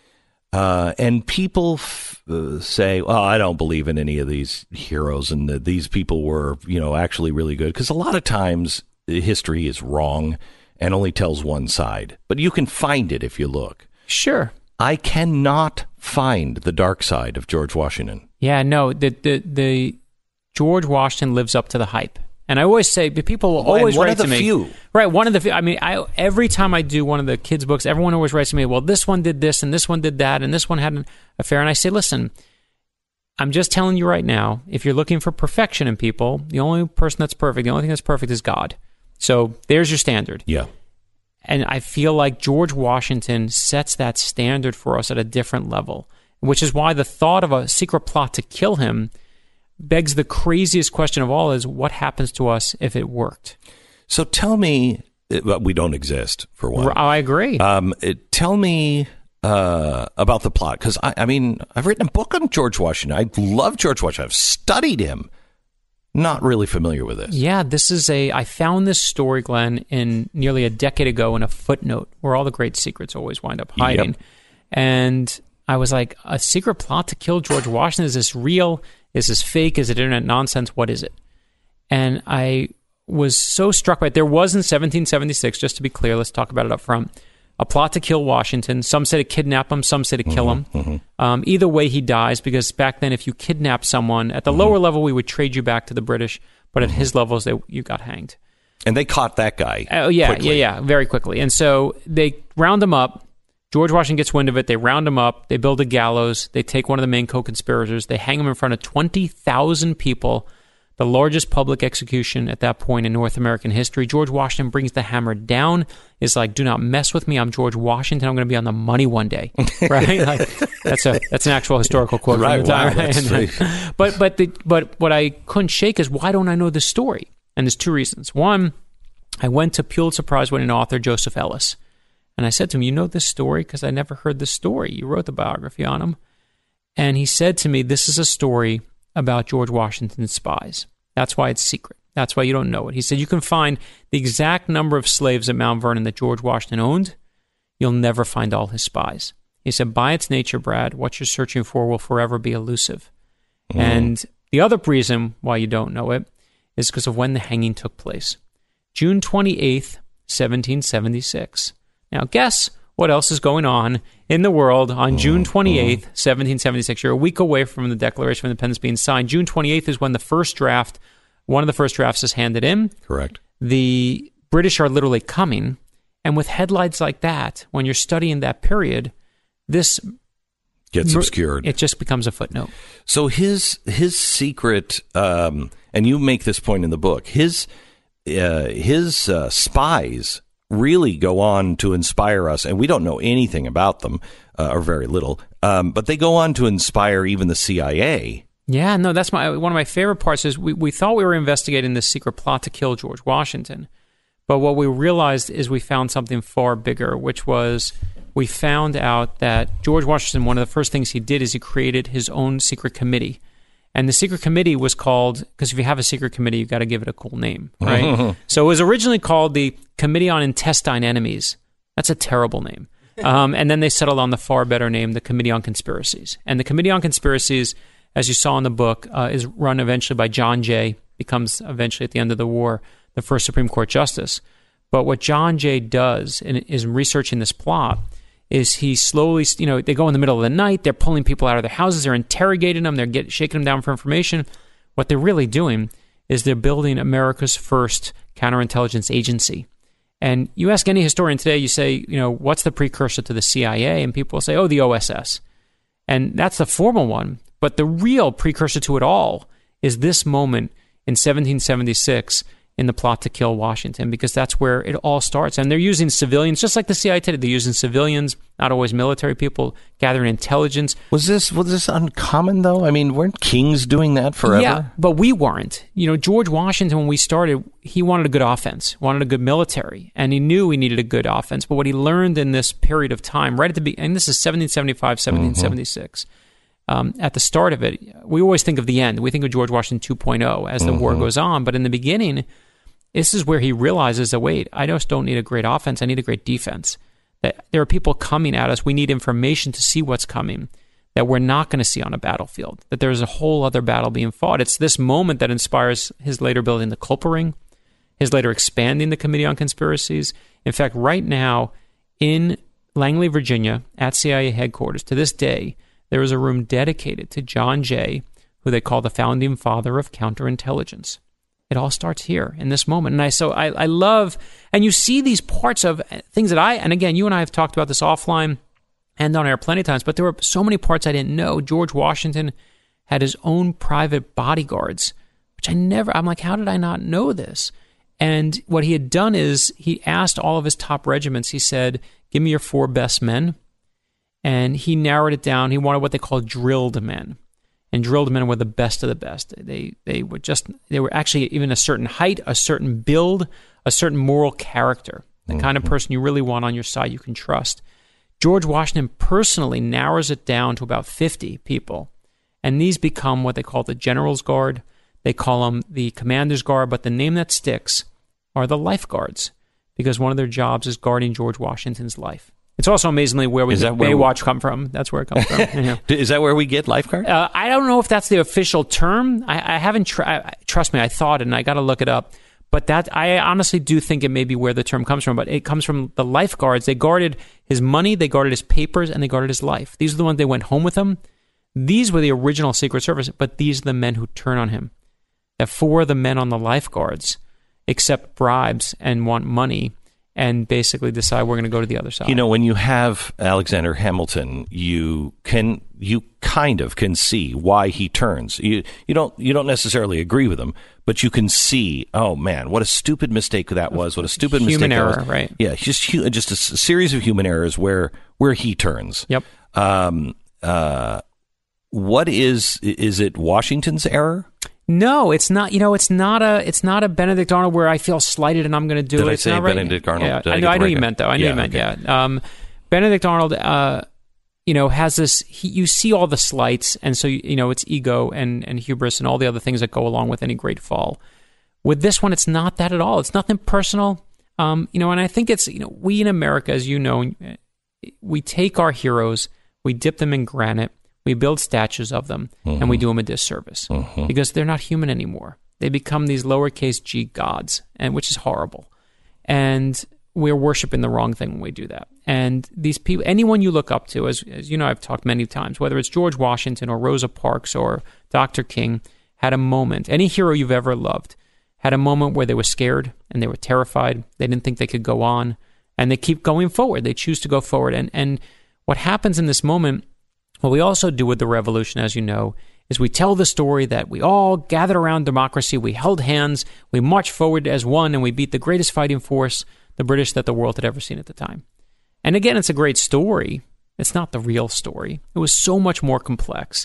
And people say, well, I don't believe in any of these heroes and that these people were, actually really good. Because a lot of times history is wrong and only tells one side. But you can find it if you look. Sure. I cannot find the dark side of George Washington. Yeah, no, the George Washington lives up to the hype. And I always say, people will always write to me. Few. Right, one of the few. I mean, every time I do one of the kids' books, everyone always writes to me, well, this one did this, and this one did that, and this one had an affair. And I say, listen, I'm just telling you right now, if you're looking for perfection in people, the only person that's perfect, the only thing that's perfect is God. So there's your standard. Yeah. And I feel like George Washington sets that standard for us at a different level, which is why the thought of a secret plot to kill him begs the craziest question of all is, what happens to us if it worked? So tell me, we don't exist, for one. I agree. Tell me about the plot, because, I've written a book on George Washington. I love George Washington. I've studied him. Not really familiar with this. Yeah, I found this story, Glenn, in nearly a decade ago in a footnote where all the great secrets always wind up hiding. Yep. And I was like, a secret plot to kill George Washington? Is this real? Is this fake? Is it internet nonsense? What is it? And I was so struck by it. There was in 1776, just to be clear, let's talk about it up front, a plot to kill Washington. Some say to kidnap him, some say to kill him. Either way, he dies, because back then, if you kidnap someone, at the lower level, we would trade you back to the British, but at his levels, you got hanged. And they caught that guy very quickly. And so they round him up. George Washington gets wind of it. They round him up. They build a gallows. They take one of the main co-conspirators. They hang him in front of 20,000 people, the largest public execution at that point in North American history. George Washington brings the hammer down, is like, do not mess with me. I'm George Washington. I'm going to be on the money one day. Right? Like, that's an actual historical quote. Right, from the time. wow, that's right? But what I couldn't shake is, why don't I know this story? And there's two reasons. One, I went to Pulitzer Prize-winning author Joseph Ellis, and I said to him, you know this story? Because I never heard this story. You wrote the biography on him. And he said to me, this is a story about George Washington's spies. That's why it's secret. That's why you don't know it. He said, you can find the exact number of slaves at Mount Vernon that George Washington owned. You'll never find all his spies. He said, by its nature, Brad, what you're searching for will forever be elusive. And the other reason why you don't know it is because of when the hanging took place. June 28th, 1776. Now, guess what else is going on in the world on June 28th, 1776. You're a week away from the Declaration of Independence being signed. June 28th is when one of the first drafts is handed in. Correct. The British are literally coming. And with headlines like that, when you're studying that period, this gets obscured. It just becomes a footnote. So his secret, and you make this point in the book, his spies really go on to inspire us, and we don't know anything about them, or very little, but they go on to inspire even the CIA. Yeah, no, that's one of my favorite parts is we thought we were investigating this secret plot to kill George Washington, but what we realized is we found something far bigger, which was we found out that George Washington, one of the first things he did is he created his own secret committee. And the secret committee was called, because if you have a secret committee, you've got to give it a cool name, right? So it was originally called the Committee on Intestine Enemies. That's a terrible name. And then they settled on the far better name, the Committee on Conspiracies. And the Committee on Conspiracies, as you saw in the book, is run eventually by John Jay, becomes eventually at the end of the war the first Supreme Court justice. But what John Jay does is researching this plot is he slowly, they go in the middle of the night, they're pulling people out of their houses, they're interrogating them, they're shaking them down for information. What they're really doing is they're building America's first counterintelligence agency. And you ask any historian today, you say, what's the precursor to the CIA? And people will say, the OSS. And that's the formal one. But the real precursor to it all is this moment in 1776 in the plot to kill Washington, because that's where it all starts. And they're using civilians, just like the CIA today. They're using civilians, not always military people, gathering intelligence. Was this uncommon, though? I mean, weren't kings doing that forever? Yeah, but we weren't. George Washington, when we started, he wanted a good offense, wanted a good military, and he knew he needed a good offense. But what he learned in this period of time, right at the beginning, and this is 1775, 1776, at the start of it, we always think of the end. We think of George Washington 2.0 as the war goes on. But in the beginning, this is where he realizes that, wait, I just don't need a great offense. I need a great defense. That there are people coming at us. We need information to see what's coming that we're not going to see on a battlefield, that there's a whole other battle being fought. It's this moment that inspires his later building the Culper Ring, his later expanding the Committee on Conspiracies. In fact, right now in Langley, Virginia, at CIA headquarters, to this day, there is a room dedicated to John Jay, who they call the founding father of counterintelligence. It all starts here in this moment. And I love, and you see these parts of things that and again, you and I have talked about this offline and on air plenty of times, but there were so many parts I didn't know. George Washington had his own private bodyguards, which I'm like, how did I not know this? And what he had done is he asked all of his top regiments, he said, give me your 4 best men. And he narrowed it down. He wanted what they call drilled men. And drilled men were the best of the best. They were actually even a certain height, a certain build, a certain moral character. The kind of person you really want on your side, you can trust. George Washington personally narrows it down to about 50 people. And these become what they call the General's Guard, They call them the Commander's Guard, but the name that sticks are the Lifeguards, because one of their jobs is guarding George Washington's life. It's also amazingly where we get Baywatch come from. That's where it comes from. Yeah. Is that where we get lifeguard? I don't know if that's the official term. I haven't. Trust me, I thought it, and I got to look it up. But that, I honestly do think it may be where the term comes from. But it comes from the lifeguards. They guarded his money, they guarded his papers, and they guarded his life. These are the ones they went home with him. These were the original Secret Service, but these are the men who turn on him. That 4 of the men on the lifeguards accept bribes and want money, and basically decide we're going to go to the other side. You know, when you have Alexander Hamilton, you kind of can see why he turns. You don't necessarily agree with him, but you can see, oh man, what a stupid mistake that was. What a stupid mistake that was. Human error, right? Yeah, just a series of human errors where he turns. Yep. What is it Washington's error? No, it's not. You know, it's not a Benedict Arnold where I feel slighted and I'm going to do it. Did I say Benedict Arnold? Yeah, I know you meant though. I know you meant. Okay. Yeah. Benedict Arnold, has this. You see all the slights, and so it's ego and hubris and all the other things that go along with any great fall. With this one, it's not that at all. It's nothing personal. And I think it's we in America, as you know, we take our heroes, we dip them in granite. We build statues of them, and we do them a disservice because they're not human anymore. They become these lowercase g gods, and which is horrible. And we're worshiping the wrong thing when we do that. And these people, anyone you look up to, as you know, I've talked many times, whether it's George Washington or Rosa Parks or Dr. King, had a moment. Any hero you've ever loved had a moment where they were scared and they were terrified. They didn't think they could go on, and they keep going forward. They choose to go forward. And what happens in this moment, what we also do with the revolution, as you know, is we tell the story that we all gathered around democracy, we held hands, we marched forward as one, and we beat the greatest fighting force, the British, that the world had ever seen at the time. And again, it's a great story. It's not the real story. It was so much more complex.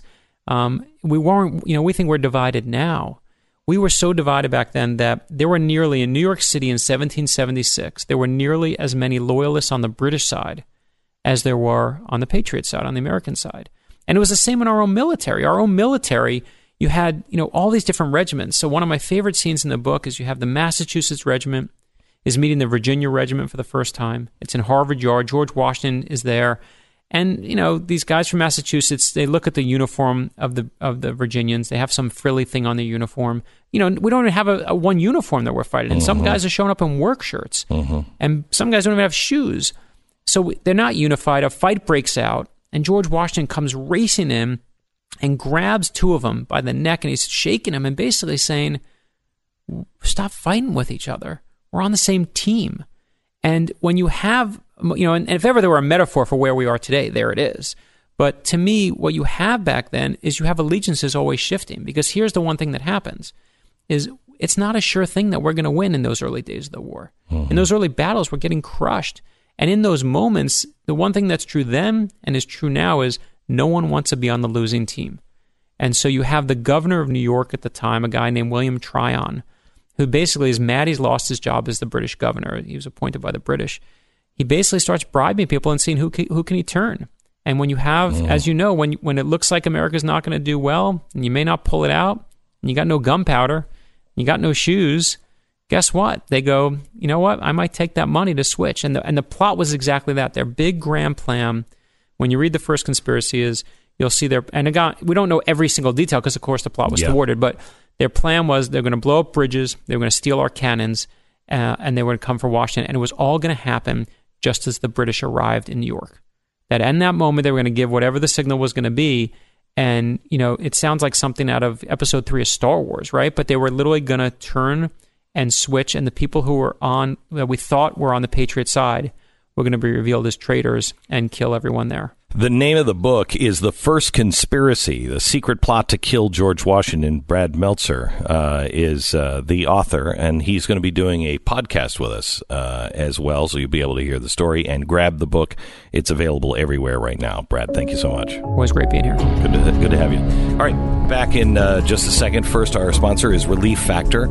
We think we're divided now. We were so divided back then that there were nearly, in New York City in 1776, there were nearly as many loyalists on the British side as there were on the Patriot side, on the American side. And it was the same in our own military. Our own military, you had, all these different regiments. So one of my favorite scenes in the book is you have the Massachusetts Regiment is meeting the Virginia Regiment for the first time. It's in Harvard Yard. George Washington is there. And, these guys from Massachusetts, they look at the uniform of the Virginians. They have some frilly thing on their uniform. We don't even have a one uniform that we're fighting in. Some guys are showing up in work shirts. And some guys don't even have shoes. So they're not unified. A fight breaks out, and George Washington comes racing in and grabs 2 of them by the neck, and he's shaking them and basically saying, stop fighting with each other. We're on the same team. And when you have, and if ever there were a metaphor for where we are today, there it is. But to me, what you have back then is you have allegiances always shifting, because here's the one thing that happens, is it's not a sure thing that we're going to win in those early days of the war. In those early battles, we're getting crushed. And in those moments, the one thing that's true then and is true now is no one wants to be on the losing team. And so you have the governor of New York at the time, a guy named William Tryon, who basically is mad he's lost his job as the British governor. He was appointed by the British. He basically starts bribing people and seeing who can he turn. And when you have, as you know, when it looks like America's not going to do well, and you may not pull it out, and you got no gunpowder, you got no shoes, guess what? They go, you know what? I might take that money to switch. And the plot was exactly that. Their big grand plan, when you read the first conspiracy, is you'll see and again, we don't know every single detail because, of course, the plot was thwarted, but their plan was they're going to blow up bridges, they were going to steal our cannons, and they were going to come for Washington. And it was all going to happen just as the British arrived in New York. That in that moment, they were going to give whatever the signal was going to be. And, it sounds like something out of episode 3 of Star Wars, right? But they were literally going to turn and switch, and the people who were that we thought were on the Patriot side were going to be revealed as traitors and kill everyone there. The name of the book is The First Conspiracy, The Secret Plot to Kill George Washington. Brad Meltzer is the author, and he's going to be doing a podcast with us as well, so you'll be able to hear the story and grab the book. It's available everywhere right now. Brad, thank you so much. Always great being here. Good to have you. All right, back in just a second. First, our sponsor is Relief Factor.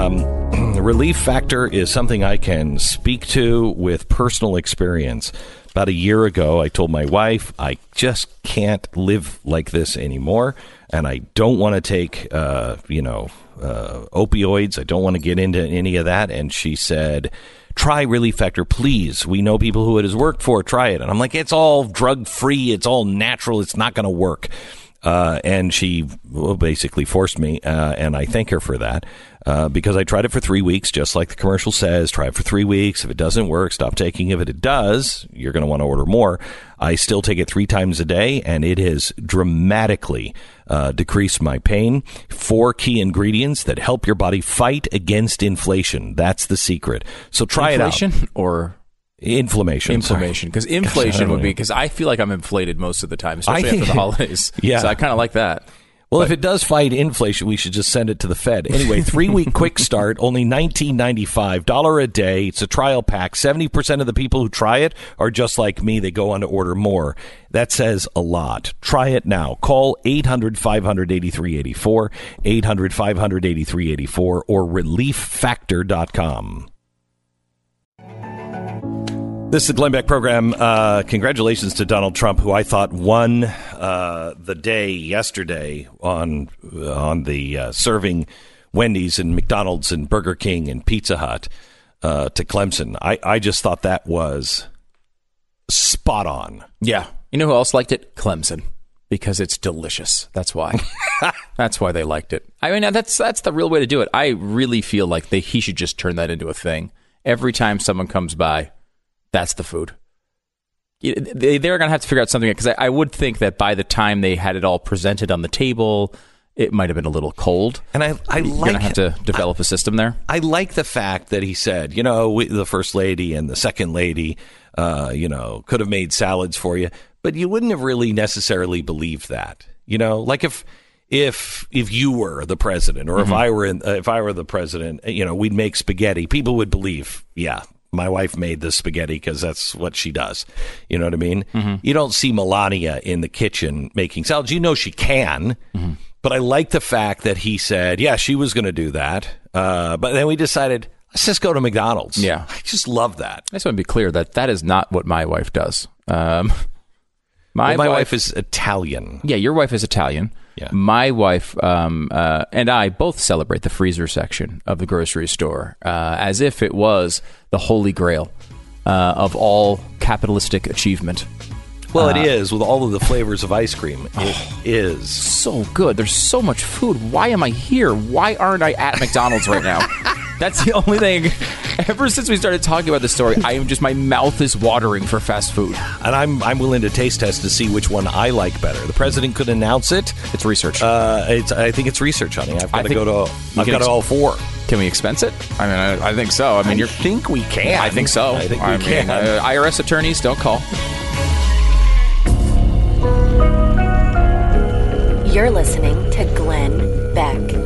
Relief Factor is something I can speak to with personal experience. About a year ago, I told my wife, I just can't live like this anymore, and I don't want to take, opioids. I don't want to get into any of that. And she said, try Relief Factor, please. We know people who it has worked for. Try it. And I'm like, it's all drug-free. It's all natural. It's not going to work. And she basically forced me, and I thank her for that, because I tried it for 3 weeks, just like the commercial says. Try it for 3 weeks. If it doesn't work, stop taking it. If it does, you're going to want to order more. I still take it 3 times a day, and it has dramatically decreased my pain. 4 key ingredients that help your body fight against inflation. That's the secret. So try it out. Inflation or... Inflammation, because inflation would be, because I feel like I'm inflated most of the time, especially after the holidays. Yeah, so I kind of like that. Well, if it does fight inflation, we should just send it to the Fed. Anyway, 3-week quick start, only $19.95, $1 a day. It's a trial pack. 70% of the people who try it are just like me. They go on to order more. That says a lot. Try it now. Call 800-500-8384, 800-500-8384, or relieffactor.com. This is the Glenn Beck program. Congratulations to Donald Trump, who I thought won the day yesterday on the serving Wendy's and McDonald's and Burger King and Pizza Hut to Clemson. I just thought that was spot on. Yeah. You know who else liked it? Clemson. Because it's delicious. That's why. That's why they liked it. I mean, that's the real way to do it. I really feel like he should just turn that into a thing. Every time someone comes by, that's the food. They're going to have to figure out something, because I would think that by the time they had it all presented on the table, it might have been a little cold. And you're going to have to develop a system there. I like the fact that he said, the first lady and the second lady, could have made salads for you, but you wouldn't have really necessarily believed that. Like if you were the president, or if I were the president, we'd make spaghetti. People would believe, yeah, my wife made the spaghetti because that's what she does. You know what I mean? Mm-hmm. You don't see Melania in the kitchen making salads. She can, but I like the fact that he said, yeah, she was going to do that. But then we decided, let's just go to McDonald's. Yeah. I just love that. I just want to be clear that is not what my wife does. My wife is Italian. Yeah, your wife is Italian. Yeah. My wife and I both celebrate the freezer section of the grocery store as if it was the holy grail of all capitalistic achievement. Well, it is, with all of the flavors of ice cream. It is. So good. There's so much food. Why am I here? Why aren't I at McDonald's right now? That's the only thing. Ever since we started talking about this story, my mouth is watering for fast food. And I'm willing to taste test to see which one I like better. The president could announce it. It's research. I think it's research, honey. I've got to go to all 4. Can we expense it? I mean, I think so. I think we can. I think so. I think we can. IRS attorneys, don't call. You're listening to Glenn Beck.